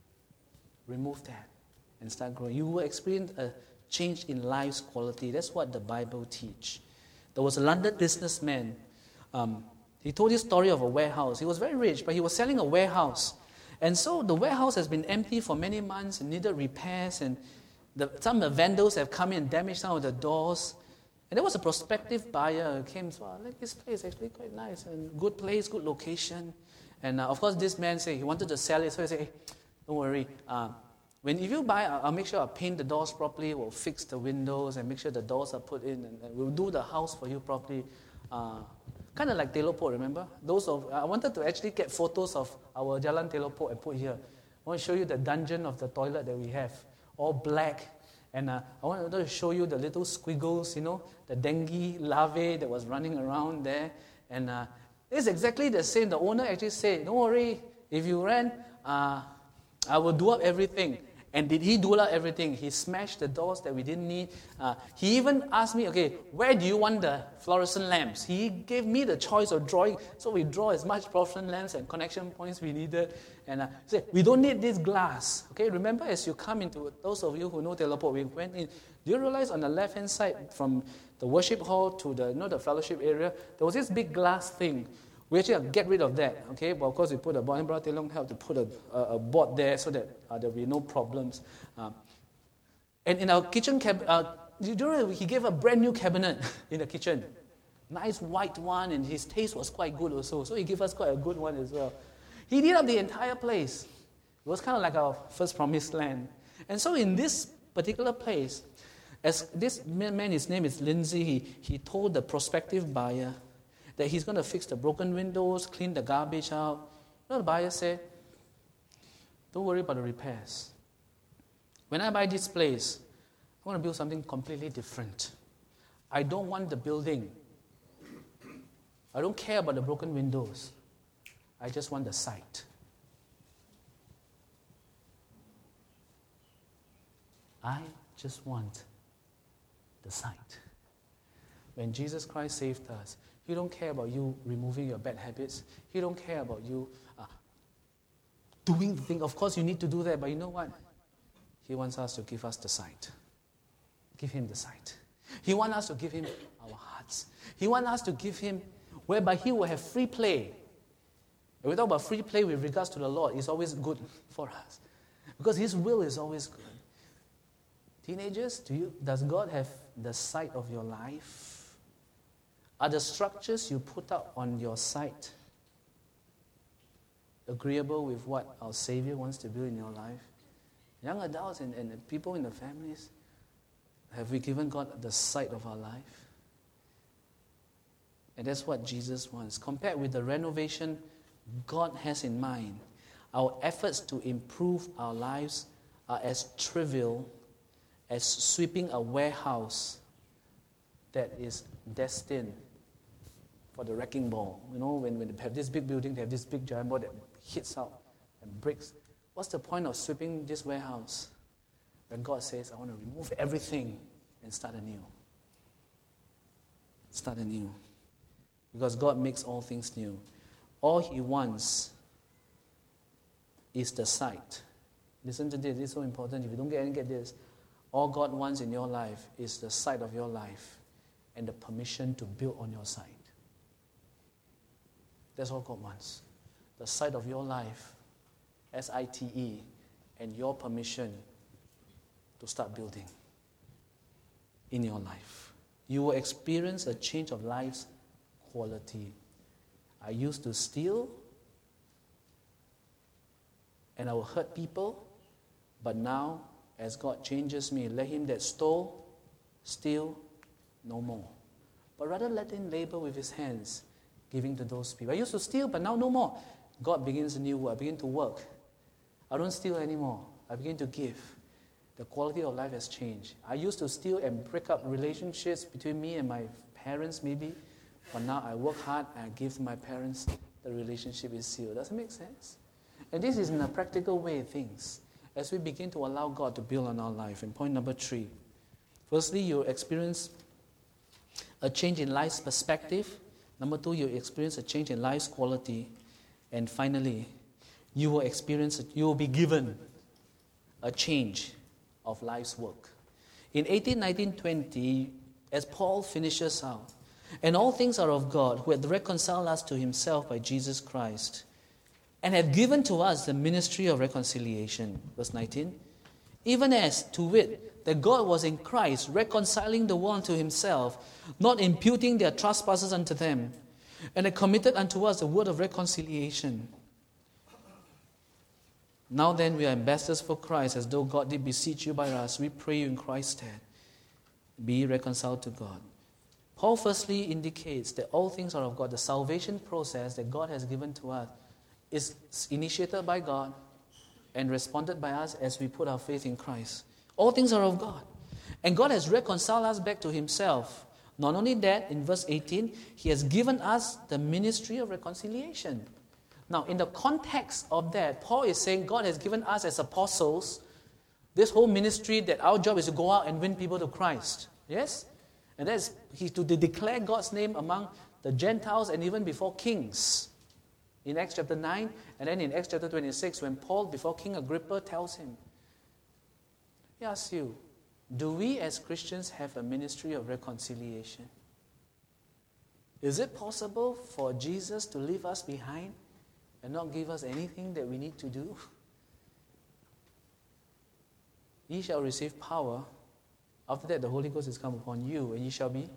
Remove that and start growing. You will experience a change in life's quality. That's what the Bible teaches. There was a London businessman. Um, he told this story of a warehouse. He was very rich, but he was selling a warehouse. And so the warehouse has been empty for many months and needed repairs, and the, some of the vandals have come in and damaged some of the doors. And there was a prospective buyer who came, so, like, this place is actually quite nice, and good place, good location. And uh, of course, this man said he wanted to sell it, so he said, hey, don't worry. Uh, when if you buy, I'll make sure I'll paint the doors properly, we'll fix the windows and make sure the doors are put in, and, and we'll do the house for you properly. Uh, kind of like Teloport, remember? Those of I wanted to actually get photos of our Jalan Teloport and put here. I want to show you the dungeon of the toilet that we have, all black. And uh, I wanted to show you the little squiggles, you know, the dengue larvae that was running around there. And uh, it's exactly the same. The owner actually said, don't worry, if you rent, uh, I will do up everything. And did he do up everything? He smashed the doors that we didn't need. Uh, he even asked me, okay, where do you want the fluorescent lamps? He gave me the choice of drawing. So we draw as much fluorescent lamps and connection points we needed. And uh, said, we don't need this glass. Okay, remember as you come into, those of you who know Teloport, we went in. Do you realize on the left-hand side from the worship hall to the, you know, the fellowship area, there was this big glass thing. We actually have to get rid of that, okay? But of course, we put a board. Brother Telong helped to put a, a, a board there so that uh, there will be no problems. Um, and in our kitchen cabinet, uh, you know, he gave a brand new cabinet in the kitchen. Nice white one, and his taste was quite good also. So he gave us quite a good one as well. He did up the entire place. It was kind of like our first promised land. And so in this particular place, as this man, his name is Lindsay, he, he told the prospective buyer that he's going to fix the broken windows, clean the garbage out. You know, the buyer said, don't worry about the repairs. When I buy this place, I want to build something completely different. I don't want the building. I don't care about the broken windows. I just want the site. I just want the site. When Jesus Christ saved us, He don't care about you removing your bad habits. He don't care about you uh, doing the thing. Of course, you need to do that, but you know what? He wants us to give us the sight. Give Him the sight. He wants us to give Him our hearts. He wants us to give Him, whereby He will have free play. When we talk about free play with regards to the Lord, it's always good for us. Because His will is always good. Teenagers, do you, does God have the sight of your life? Are the structures you put up on your site agreeable with what our Savior wants to build in your life? Young adults and, and people in the families, have we given God the sight of our life? And that's what Jesus wants. Compared with the renovation God has in mind, our efforts to improve our lives are as trivial as sweeping a warehouse that is destined for the wrecking ball. You know, when, when they have this big building, they have this big giant ball that hits out and breaks. What's the point of sweeping this warehouse? When God says, I want to remove everything and start anew. Start anew. Because God makes all things new. All He wants is the site. Listen to this, this is so important. If you don't get, get this, all God wants in your life is the site of your life and the permission to build on your site. That's all God wants. The site of your life, S I T E, and your permission to start building in your life. You will experience a change of life's quality. I used to steal, and I will hurt people, but now, as God changes me, let him that stole, steal no more. But rather let him labor with his hands, giving to those people. I used to steal, but now no more. God begins a new work. I begin to work. I don't steal anymore. I begin to give. The quality of life has changed. I used to steal and break up relationships between me and my parents maybe, but now I work hard and I give to my parents. The relationship is sealed. Does it make sense? And this is in a practical way things as we begin to allow God to build on our life. And point number three. Firstly, you experience a change in life's perspective. Number two, you experience a change in life's quality. And finally, you will experience, you will be given a change of life's work. In eighteen, nineteen, twenty, as Paul finishes out, and all things are of God, who hath reconciled us to himself by Jesus Christ, and hath given to us the ministry of reconciliation. Verse nineteen. Even as, to wit, that God was in Christ, reconciling the world to himself, not imputing their trespasses unto them, and hath committed unto us the word of reconciliation. Now then, we are ambassadors for Christ, as though God did beseech you by us. We pray you in Christ's stead. Be reconciled to God. Paul firstly indicates that all things are of God. The salvation process that God has given to us is initiated by God and responded by us as we put our faith in Christ. All things are of God. And God has reconciled us back to himself. Not only that, in verse eighteen, he has given us the ministry of reconciliation. Now, in the context of that, Paul is saying God has given us as apostles this whole ministry that our job is to go out and win people to Christ. Yes? And that is to declare God's name among the Gentiles and even before kings. In Acts chapter nine, and then in Acts chapter twenty-six, when Paul, before King Agrippa, tells him, he asks you, do we as Christians have a ministry of reconciliation? Is it possible for Jesus to leave us behind and not give us anything that we need to do? Ye shall receive power. After that, the Holy Ghost is come upon you, and ye shall be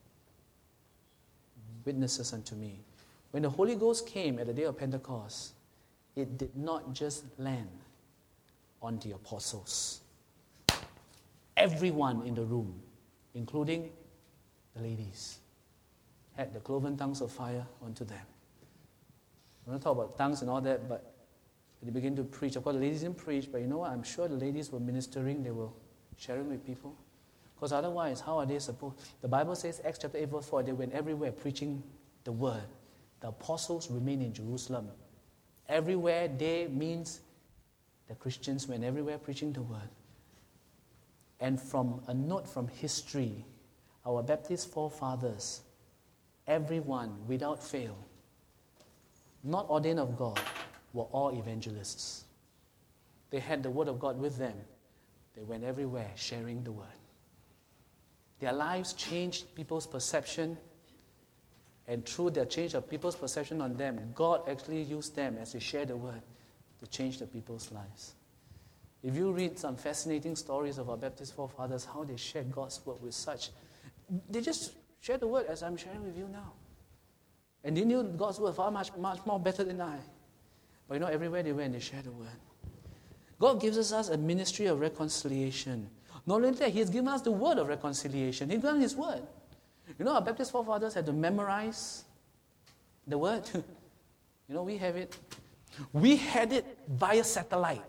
witnesses unto me. When the Holy Ghost came at the day of Pentecost, it did not just land on the apostles. Everyone in the room, including the ladies, had the cloven tongues of fire onto them. I'm not talking about tongues and all that, but they began to preach. Of course, the ladies didn't preach, but you know what? I'm sure the ladies were ministering. They were sharing with people. Because otherwise, how are they supposed? The Bible says, Acts chapter eight, verse four, they went everywhere preaching the word. The apostles remained in Jerusalem. Everywhere they means the Christians went everywhere preaching the word. And from a note from history, our Baptist forefathers, everyone without fail, not ordained of God, were all evangelists. They had the word of God with them. They went everywhere sharing the word. Their lives changed people's perception, and through their change of people's perception on them, God actually used them as they share the word to change the people's lives. If you read some fascinating stories of our Baptist forefathers, how they shared God's word with such, they just shared the word as I'm sharing with you now. And they knew God's word far much, much more better than I. But you know, everywhere they went, they shared the word. God gives us a ministry of reconciliation. Not only that, he has given us the word of reconciliation. He's given his word. You know, our Baptist forefathers had to memorize the word. You know, we have it. We had it via satellite.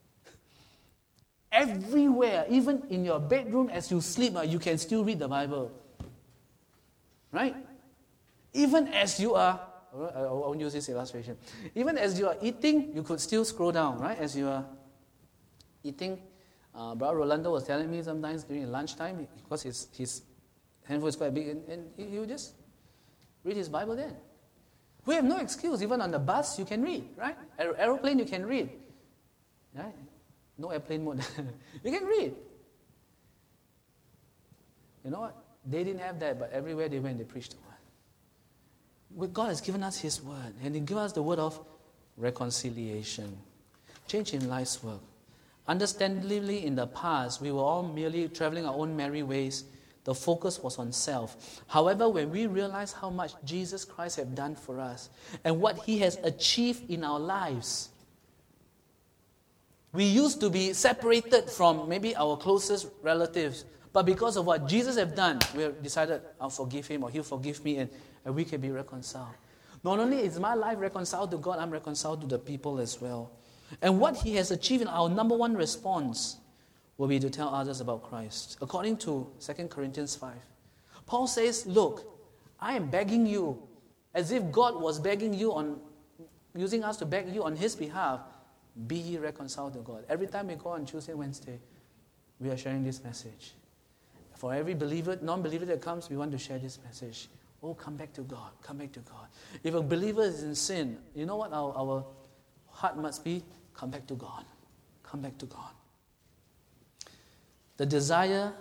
Everywhere, even in your bedroom as you sleep, you can still read the Bible. Right? Even as you are, I won't use this illustration. Even as you are eating, you could still scroll down, right? As you are eating. Uh, Brother Rolando was telling me sometimes during lunchtime, because his, his handphone is quite big, and, and he would just read his Bible then. We have no excuse. Even on the bus, you can read, right? Aer- aeroplane, you can read. Right? No airplane mode. You can read. You know what? They didn't have that, but everywhere they went, they preached the word. God has given us His word, and He gives us the word of reconciliation. Change in life's work. Understandably, in the past, we were all merely traveling our own merry ways. The focus was on self. However, when we realize how much Jesus Christ has done for us and what He has achieved in our lives, we used to be separated from maybe our closest relatives. But because of what Jesus has done, we have decided, I'll forgive him or he'll forgive me, and, and we can be reconciled. Not only is my life reconciled to God, I'm reconciled to the people as well. And what He has achieved in our number one response will be to tell others about Christ. According to Second Corinthians five, Paul says, look, I am begging you, as if God was begging you on, using us to beg you on His behalf, be ye reconciled to God. Every time we go on Tuesday, Wednesday, we are sharing this message. For every believer, non-believer that comes, we want to share this message. Oh, come back to God. Come back to God. If a believer is in sin, you know what our, our heart must be? Come back to God. Come back to God. The desire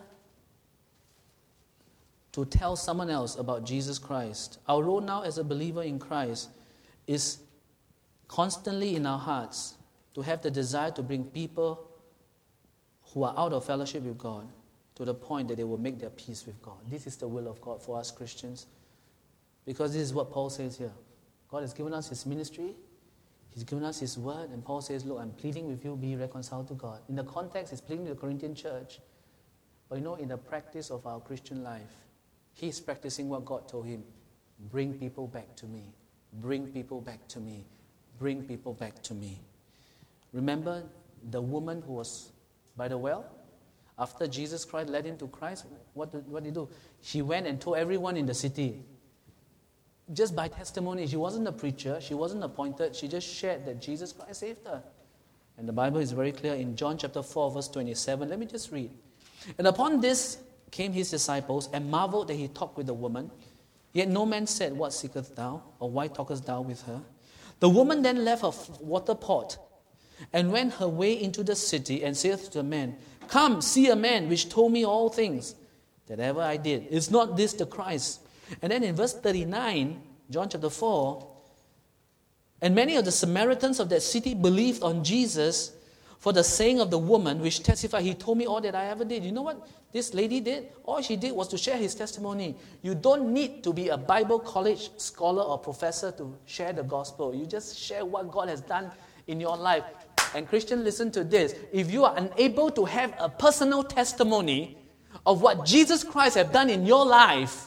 to tell someone else about Jesus Christ. Our role now as a believer in Christ is constantly in our hearts to have the desire to bring people who are out of fellowship with God to the point that they will make their peace with God. This is the will of God for us Christians. Because this is what Paul says here. God has given us His ministry. He's given us His word. And Paul says, look, I'm pleading with you, be reconciled to God. In the context, he's pleading to the Corinthian church. But you know, in the practice of our Christian life, he's practicing what God told him. Bring people back to me. Bring people back to me. Bring people back to me. Remember the woman who was by the well? After Jesus Christ led him to Christ, what did, what did he do? She went and told everyone in the city. Just by testimony. She wasn't a preacher. She wasn't appointed. She just shared that Jesus Christ saved her. And the Bible is very clear in John chapter four, verse twenty-seven. Let me just read. And upon this came his disciples and marveled that he talked with the woman. Yet no man said, what seekest thou? Or why talkest thou with her? The woman then left her water pot and went her way into the city and saith to the man, come, see a man which told me all things that ever I did. Is not this the Christ? And then in verse thirty-nine, John chapter four, and many of the Samaritans of that city believed on Jesus for the saying of the woman which testified, he told me all that I ever did. You know what this lady did? All she did was to share his testimony. You don't need to be a Bible college scholar or professor to share the gospel. You just share what God has done in your life. And Christian, listen to this. If you are unable to have a personal testimony of what Jesus Christ has done in your life,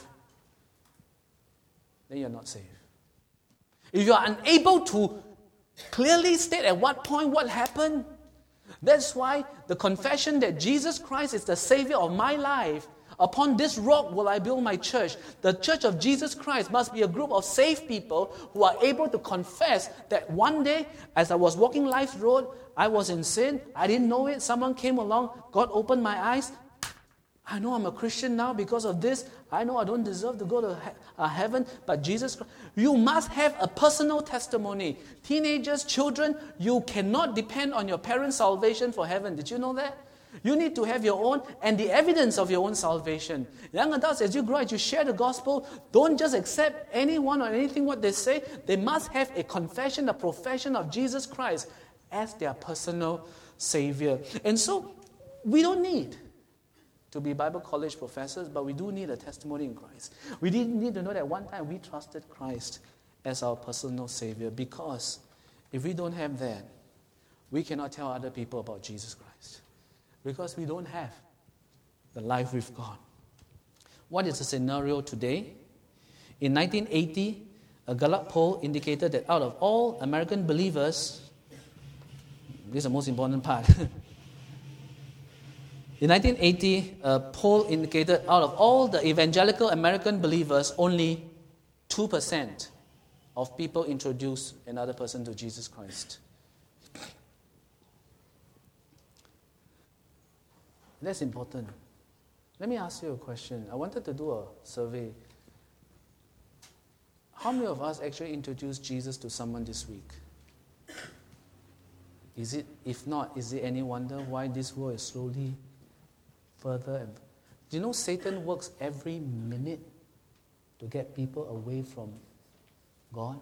then you're not saved. If you are unable to clearly state at what point what happened, that's why the confession that Jesus Christ is the Savior of my life, upon this rock will I build my church. The church of Jesus Christ must be a group of saved people who are able to confess that one day, as I was walking life's road, I was in sin, I didn't know it, someone came along, God opened my eyes, I know I'm a Christian now because of this. I know I don't deserve to go to he- uh, heaven, but Jesus Christ. You must have a personal testimony. Teenagers, children, you cannot depend on your parents' salvation for heaven. Did you know that? You need to have your own and the evidence of your own salvation. Young adults, as you grow, as you share the gospel, don't just accept anyone or anything what they say. They must have a confession, a profession of Jesus Christ as their personal Savior. And so, we don't need to be Bible college professors, but we do need a testimony in Christ. We need to know that one time we trusted Christ as our personal Savior, because if we don't have that, we cannot tell other people about Jesus Christ, because we don't have the life with God. What is the scenario today? In nineteen eighty, a Gallup poll indicated that out of all American believers, this is the most important part. In nineteen eighty, a poll indicated out of all the evangelical American believers, only two percent of people introduce another person to Jesus Christ. That's important. Let me ask you a question. I wanted to do a survey. How many of us actually introduced Jesus to someone this week? Is it, if not, is it any wonder why this world is slowly further? And, do you know Satan works every minute to get people away from God?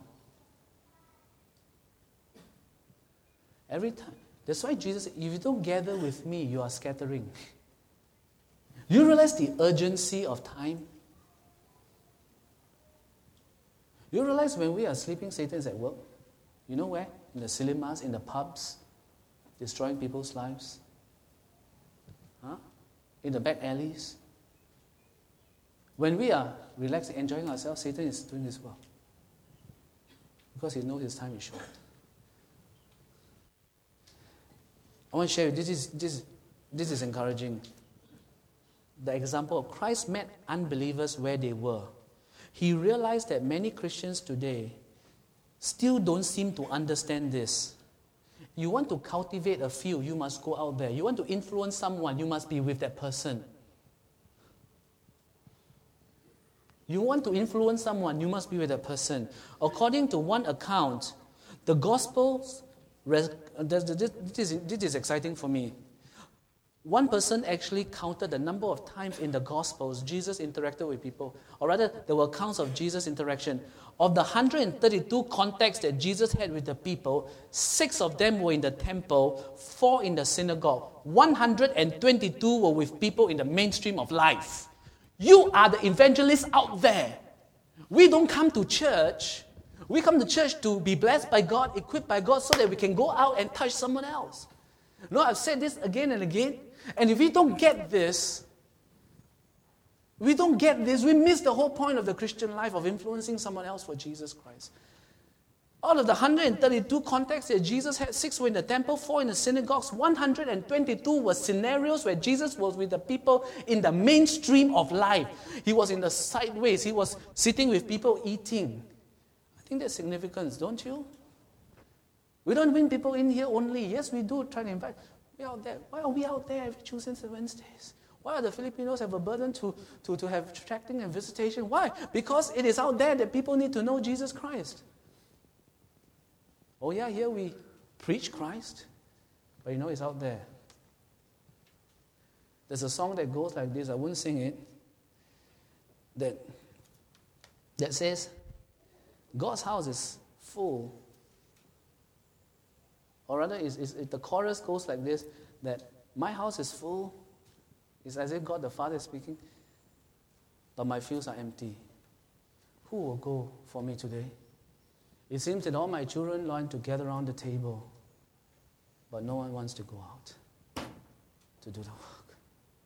Every time. That's why Jesus said, if you don't gather with me, you are scattering. Do you realize the urgency of time? You realize when we are sleeping, Satan is at work. You know where? In the cinemas, in the pubs, destroying people's lives. Huh? In the back alleys. When we are relaxed, enjoying ourselves, Satan is doing his work. Because he knows his time is short. I want to share with you, this is, this, this is encouraging. The example of Christ met unbelievers where they were. He realized that many Christians today still don't seem to understand this. You want to cultivate a few, you must go out there. You want to influence someone, you must be with that person. You want to influence someone, you must be with that person. According to one account, the Gospels, this is, this is exciting for me. One person actually counted the number of times in the Gospels Jesus interacted with people. Or rather, there were accounts of Jesus' interaction. Of the one hundred thirty-two contacts that Jesus had with the people, six of them were in the temple, four in the synagogue. one hundred twenty-two were with people in the mainstream of life. You are the evangelists out there. We don't come to church. We come to church to be blessed by God, equipped by God, so that we can go out and touch someone else. No, I've said this again and again. And if we don't get this, we don't get this, we miss the whole point of the Christian life of influencing someone else for Jesus Christ. Out of the one hundred thirty-two contacts that Jesus had, six were in the temple, four in the synagogues, one hundred twenty-two were scenarios where Jesus was with the people in the mainstream of life. He was in the sideways. He was sitting with people eating. I think that's significant, don't you? We don't bring people in here only. Yes, we do try to invite. We're out there. Why are we out there every Tuesdays and Wednesdays? Why are the Filipinos have a burden to, to, to have attracting and visitation? Why? Because it is out there that people need to know Jesus Christ. Oh yeah, here we preach Christ, but you know it's out there. There's a song that goes like this, I won't sing it, that, that says, God's house is full. Or rather, is, is, the chorus goes like this, that my house is full. It's as if God the Father is speaking, but my fields are empty. Who will go for me today? It seems that all my children learn to gather around the table, but no one wants to go out to do the work.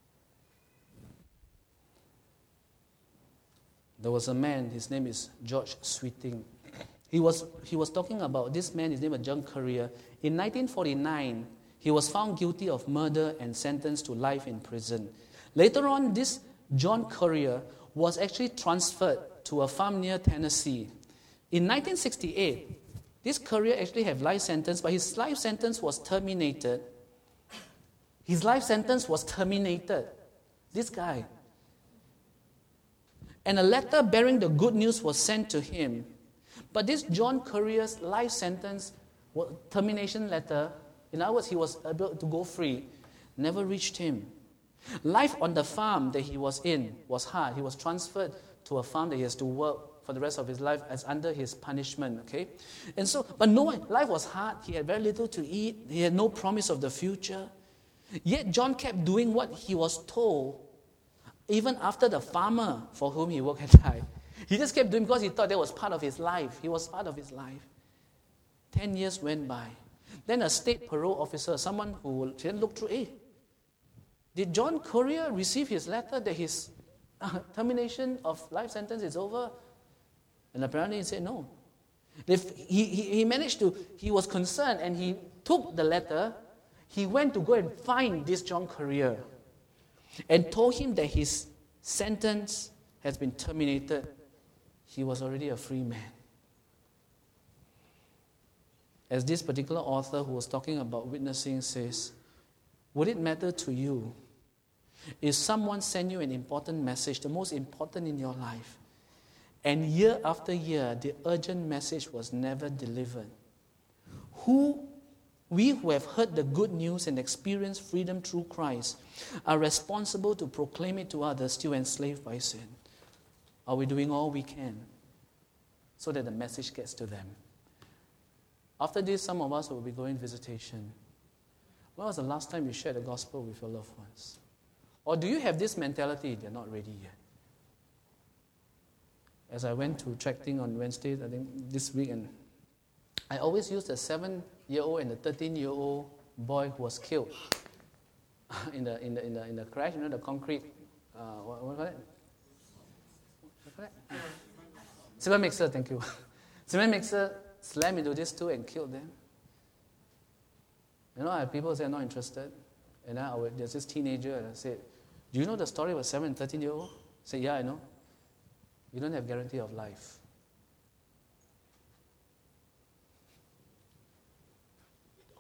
There was a man, his name is George Sweeting. He was, he was talking about this man, his name was John Currier. In nineteen forty-nine, he was found guilty of murder and sentenced to life in prison. Later on, this John Currier was actually transferred to a farm near Tennessee. In nineteen sixty-eight, this Currier actually had life sentence, but his life sentence was terminated. His life sentence was terminated. This guy. And a letter bearing the good news was sent to him. But this John Currier's life sentence, termination letter, in other words, he was able to go free, never reached him. Life on the farm that he was in was hard. He was transferred to a farm that he has to work for the rest of his life as under his punishment, okay? And so, but no, life was hard. He had very little to eat. He had no promise of the future. Yet John kept doing what he was told, even after the farmer for whom he worked had died. He just kept doing because he thought that was part of his life. He was part of his life. Ten years went by. Then a state parole officer, someone who then looked through, hey, did John Currier receive his letter that his termination of life sentence is over? And apparently he said no. If he, he, he managed to, he was concerned and he took the letter. He went to go and find this John Courier and told him that his sentence has been terminated. He was already a free man. As this particular author who was talking about witnessing says, would it matter to you if someone sent you an important message, the most important in your life, and year after year, the urgent message was never delivered? Who, we who have heard the good news and experienced freedom through Christ, are responsible to proclaim it to others still enslaved by sin. Are we doing all we can so that the message gets to them? After this, some of us will be going visitation. When was the last time you shared the gospel with your loved ones? Or do you have this mentality, they're not ready yet? As I went to Tracting on Wednesday, I think this week, and I always use the seven-year-old and the thirteen-year-old boy who was killed in the in the in the in the crash. You know, the concrete. Uh, what what was it? What was it? Cement mixer. Thank you. Cement mixer slammed into these two and killed them. You know, I have people say I'm not interested, and I would, there's this teenager, and I said, "Do you know the story of a seven and thirteen-year-old?" I said, "Yeah, I know." You don't have guarantee of life. You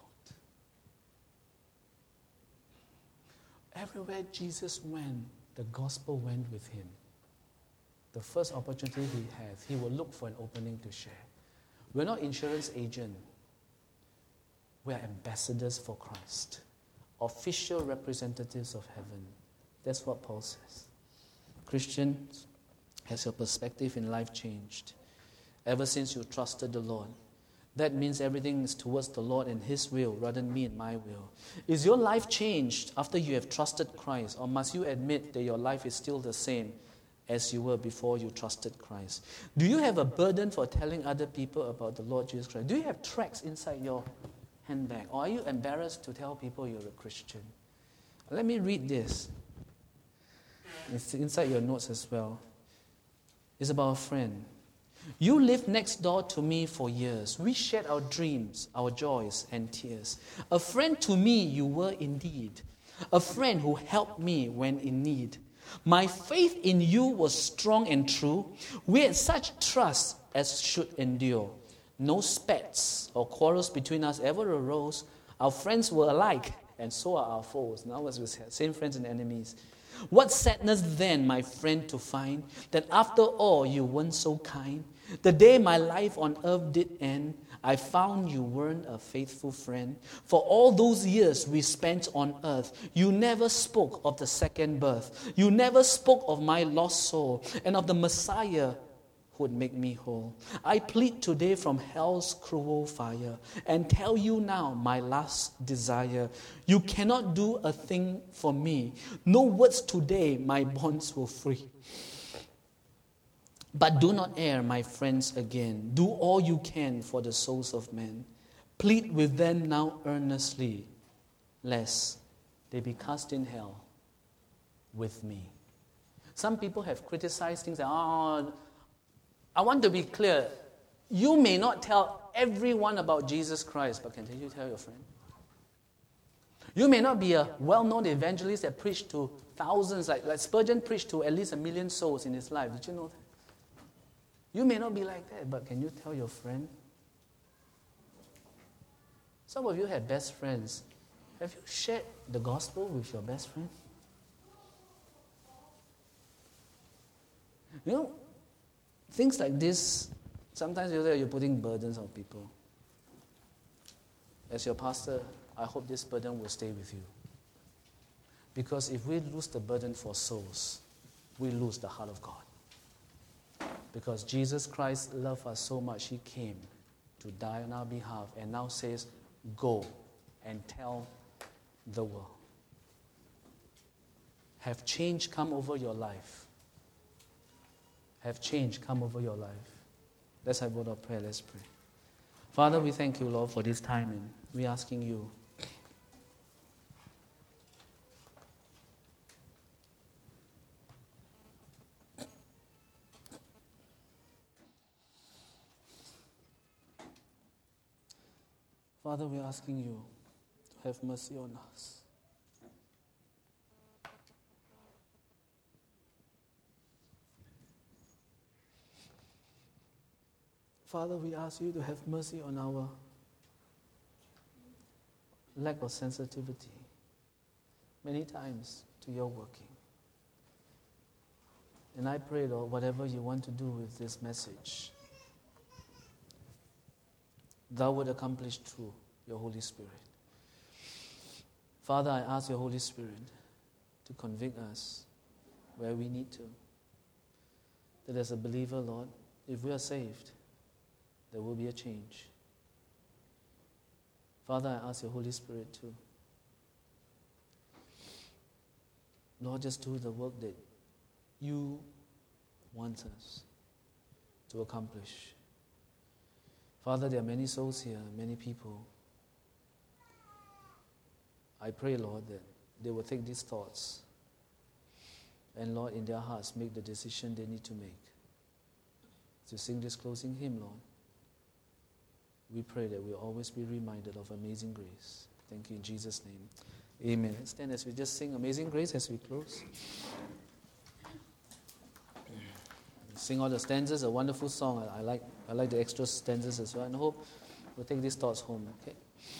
don't. Everywhere Jesus went, the gospel went with him. The first opportunity he has, he will look for an opening to share. We're not insurance agents. We are ambassadors for Christ. Official representatives of heaven. That's what Paul says. Christians, has your perspective in life changed? Ever since you trusted the Lord? That means everything is towards the Lord and His will rather than me and my will. Is your life changed after you have trusted Christ? Or must you admit that your life is still the same as you were before you trusted Christ? Do you have a burden for telling other people about the Lord Jesus Christ? Do you have tracts inside your handbag? Or are you embarrassed to tell people you're a Christian? Let me read this. It's inside your notes as well. It's about a friend. You lived next door to me for years. We shared our dreams, our joys, and tears. A friend to me you were indeed. A friend who helped me when in need. My faith in you was strong and true. We had such trust as should endure. No spats or quarrels between us ever arose. Our friends were alike, and so are our foes. Now, as we said, same friends and enemies. What sadness then, my friend, to find that after all you weren't so kind. The day my life on earth did end, I found you weren't a faithful friend. For all those years we spent on earth, you never spoke of the second birth. You never spoke of my lost soul and of the Messiah who would make me whole. I plead today from hell's cruel fire and tell you now my last desire. You cannot do a thing for me. No words today my bonds will free. But do not err, my friends, again. Do all you can for the souls of men. Plead with them now earnestly, lest they be cast in hell with me. Some people have criticized things like, oh, I want to be clear. You may not tell everyone about Jesus Christ, but can you tell your friend? You may not be a well-known evangelist that preached to thousands, like, like Spurgeon preached to at least a million souls in his life. Did you know that? You may not be like that, but can you tell your friend? Some of you have best friends. Have you shared the gospel with your best friend? You know, things like this, sometimes you feel like you're putting burdens on people. As your pastor, I hope this burden will stay with you. Because if we lose the burden for souls, we lose the heart of God. Because Jesus Christ loved us so much, He came to die on our behalf and now says, go and tell the world. Have change come over your life? Have change come over your life? Let's have a word of prayer. Let's pray. Father, we thank you, Lord, for this time, and we're asking you Father, we're asking you to have mercy on us. Father, we ask you to have mercy on our lack of sensitivity many times to your working. And I pray, Lord, whatever you want to do with this message, thou would accomplish through your Holy Spirit. Father, I ask your Holy Spirit to convict us where we need to. That as a believer, Lord, if we are saved, there will be a change. Father, I ask your Holy Spirit to, Lord, just do the work that you want us to accomplish. Father, there are many souls here, many people. I pray, Lord, that they will take these thoughts and, Lord, in their hearts, make the decision they need to make. To sing this closing hymn, Lord, we pray that we'll always be reminded of amazing grace. Thank you in Jesus' name. Amen. Let's stand as we just sing Amazing Grace as we close. Sing all the stanzas, a wonderful song. I, I like I like the extra stanzas as well. And I hope we'll take these thoughts home. Okay.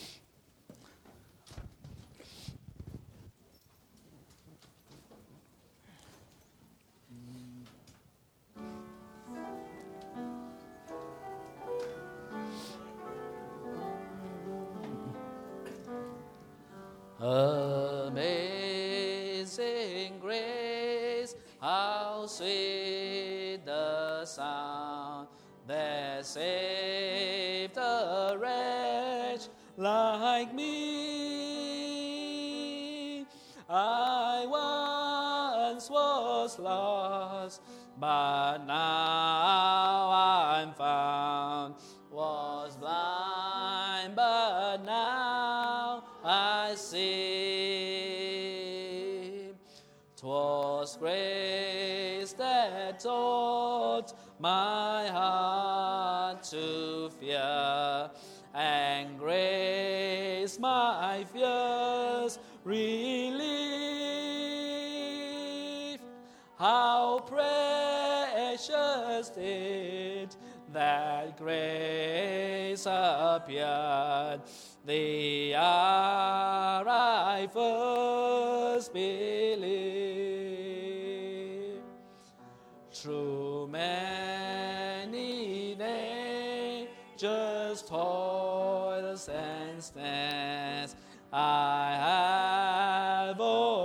Amazing grace, how sweet the sound that saved a wretch like me. I once was lost, but now I'm found. Was blind, but now I see. 'Twas grace that taught my heart to fear, and grace my fears relieved. How precious did that grace appeared the hour I first believed. Through many dangers, toils, and snares, I have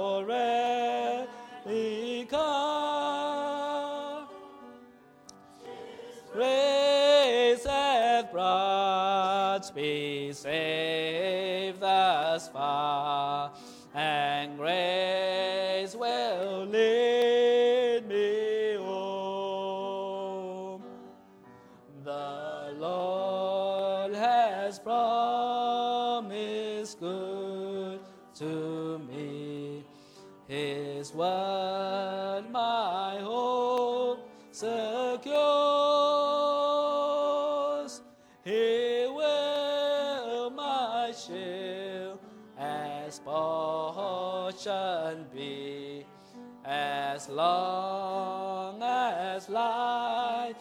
already come. Grace hath brought me safe thus far, and grace will lead me home. The Lord has promised good to me. His word my hope secures. He will my shield as portion be, as long as life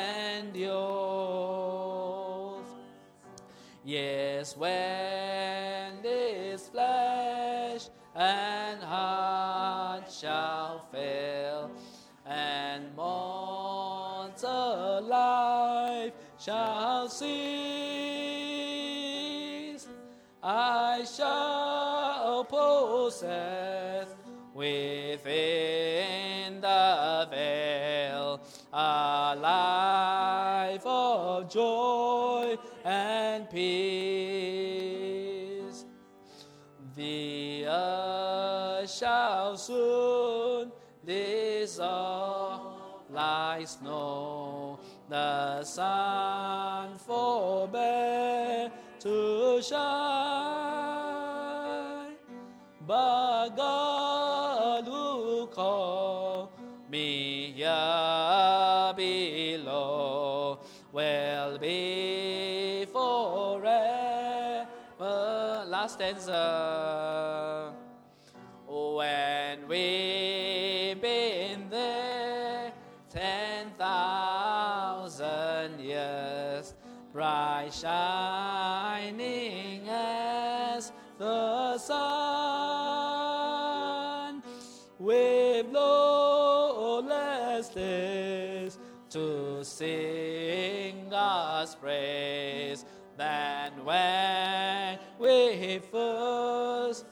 endures. Yes, when this flesh and heart shall fail, and mortal life shall cease, I shall possess within the veil a life of joy and peace. The earth shall soon dissolve like snow, the sun forbear to shine, but God who called me here below will be forever answer. When we've been there ten thousand years, bright shining as the sun, with lawless days to sing God's praise, than when we first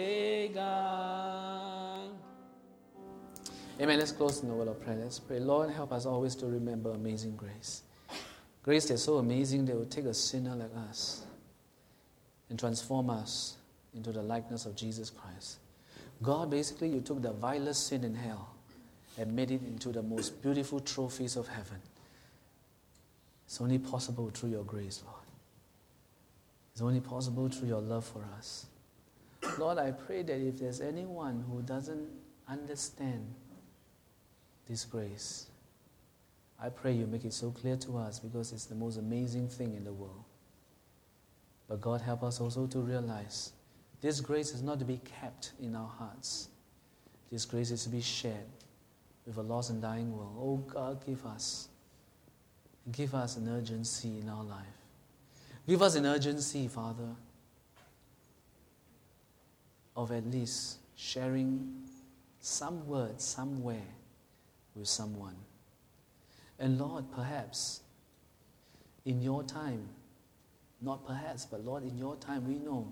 begun. Amen. Let's close in the word of prayer. Let's pray. Lord, help us always to remember amazing grace. Grace that's so amazing that will take a sinner like us and transform us into the likeness of Jesus Christ. God, basically, you took the vilest sin in hell and made it into the most beautiful trophies of heaven. It's only possible through your grace, Lord. It's only possible through your love for us. Lord, I pray that if there's anyone who doesn't understand this grace, I pray you make it so clear to us, because it's the most amazing thing in the world. But God, help us also to realize this grace is not to be kept in our hearts. This grace is to be shared with a lost and dying world. Oh God, give us, give us an urgency in our life. Give us an urgency, Father, of at least sharing some word somewhere with someone. And Lord, perhaps in your time, not perhaps, but Lord, in your time we know,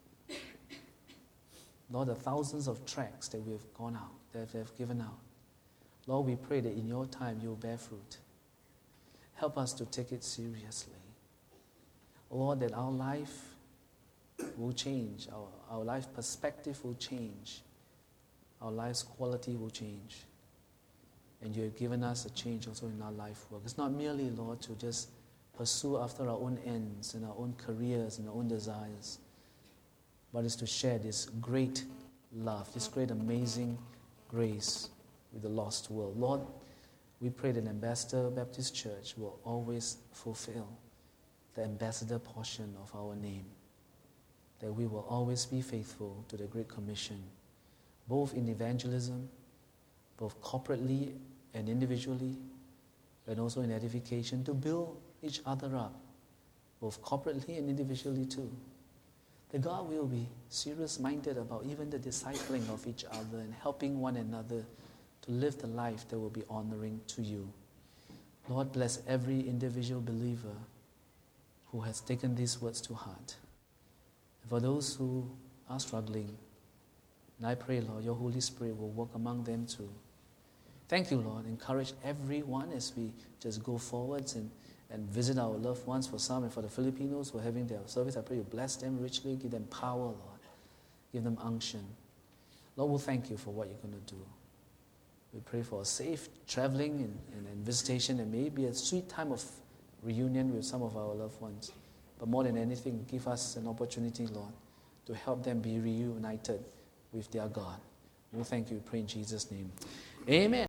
Lord, the thousands of tracts that we have gone out, that we have given out. Lord, we pray that in your time you will bear fruit. Help us to take it seriously. Lord, that our life will change, our, our life perspective will change, our life's quality will change. And you have given us a change also in our life work. It's not merely, Lord, to just pursue after our own ends and our own careers and our own desires, but it's to share this great love, this great amazing grace with the lost world. Lord, we pray that Ambassador Baptist Church will always fulfill the ambassador portion of our name, that we will always be faithful to the Great Commission, both in evangelism, both corporately and individually, and also in edification, to build each other up, both corporately and individually too. That God will be serious-minded about even the discipling of each other and helping one another to live the life that will be honoring to you. Lord, bless every individual believer who has taken these words to heart. And for those who are struggling, and I pray, Lord, your Holy Spirit will work among them too. Thank you, Lord. Encourage everyone as we just go forwards and, and visit our loved ones. For some and for the Filipinos who are having their service, I pray you bless them richly, give them power, Lord. Give them unction. Lord, we'll thank you for what you're going to do. We pray for a safe traveling and, and, and visitation, and maybe a sweet time of reunion with some of our loved ones. But more than anything, give us an opportunity, Lord, to help them be reunited with their God. We thank you. We pray in Jesus' name. Amen.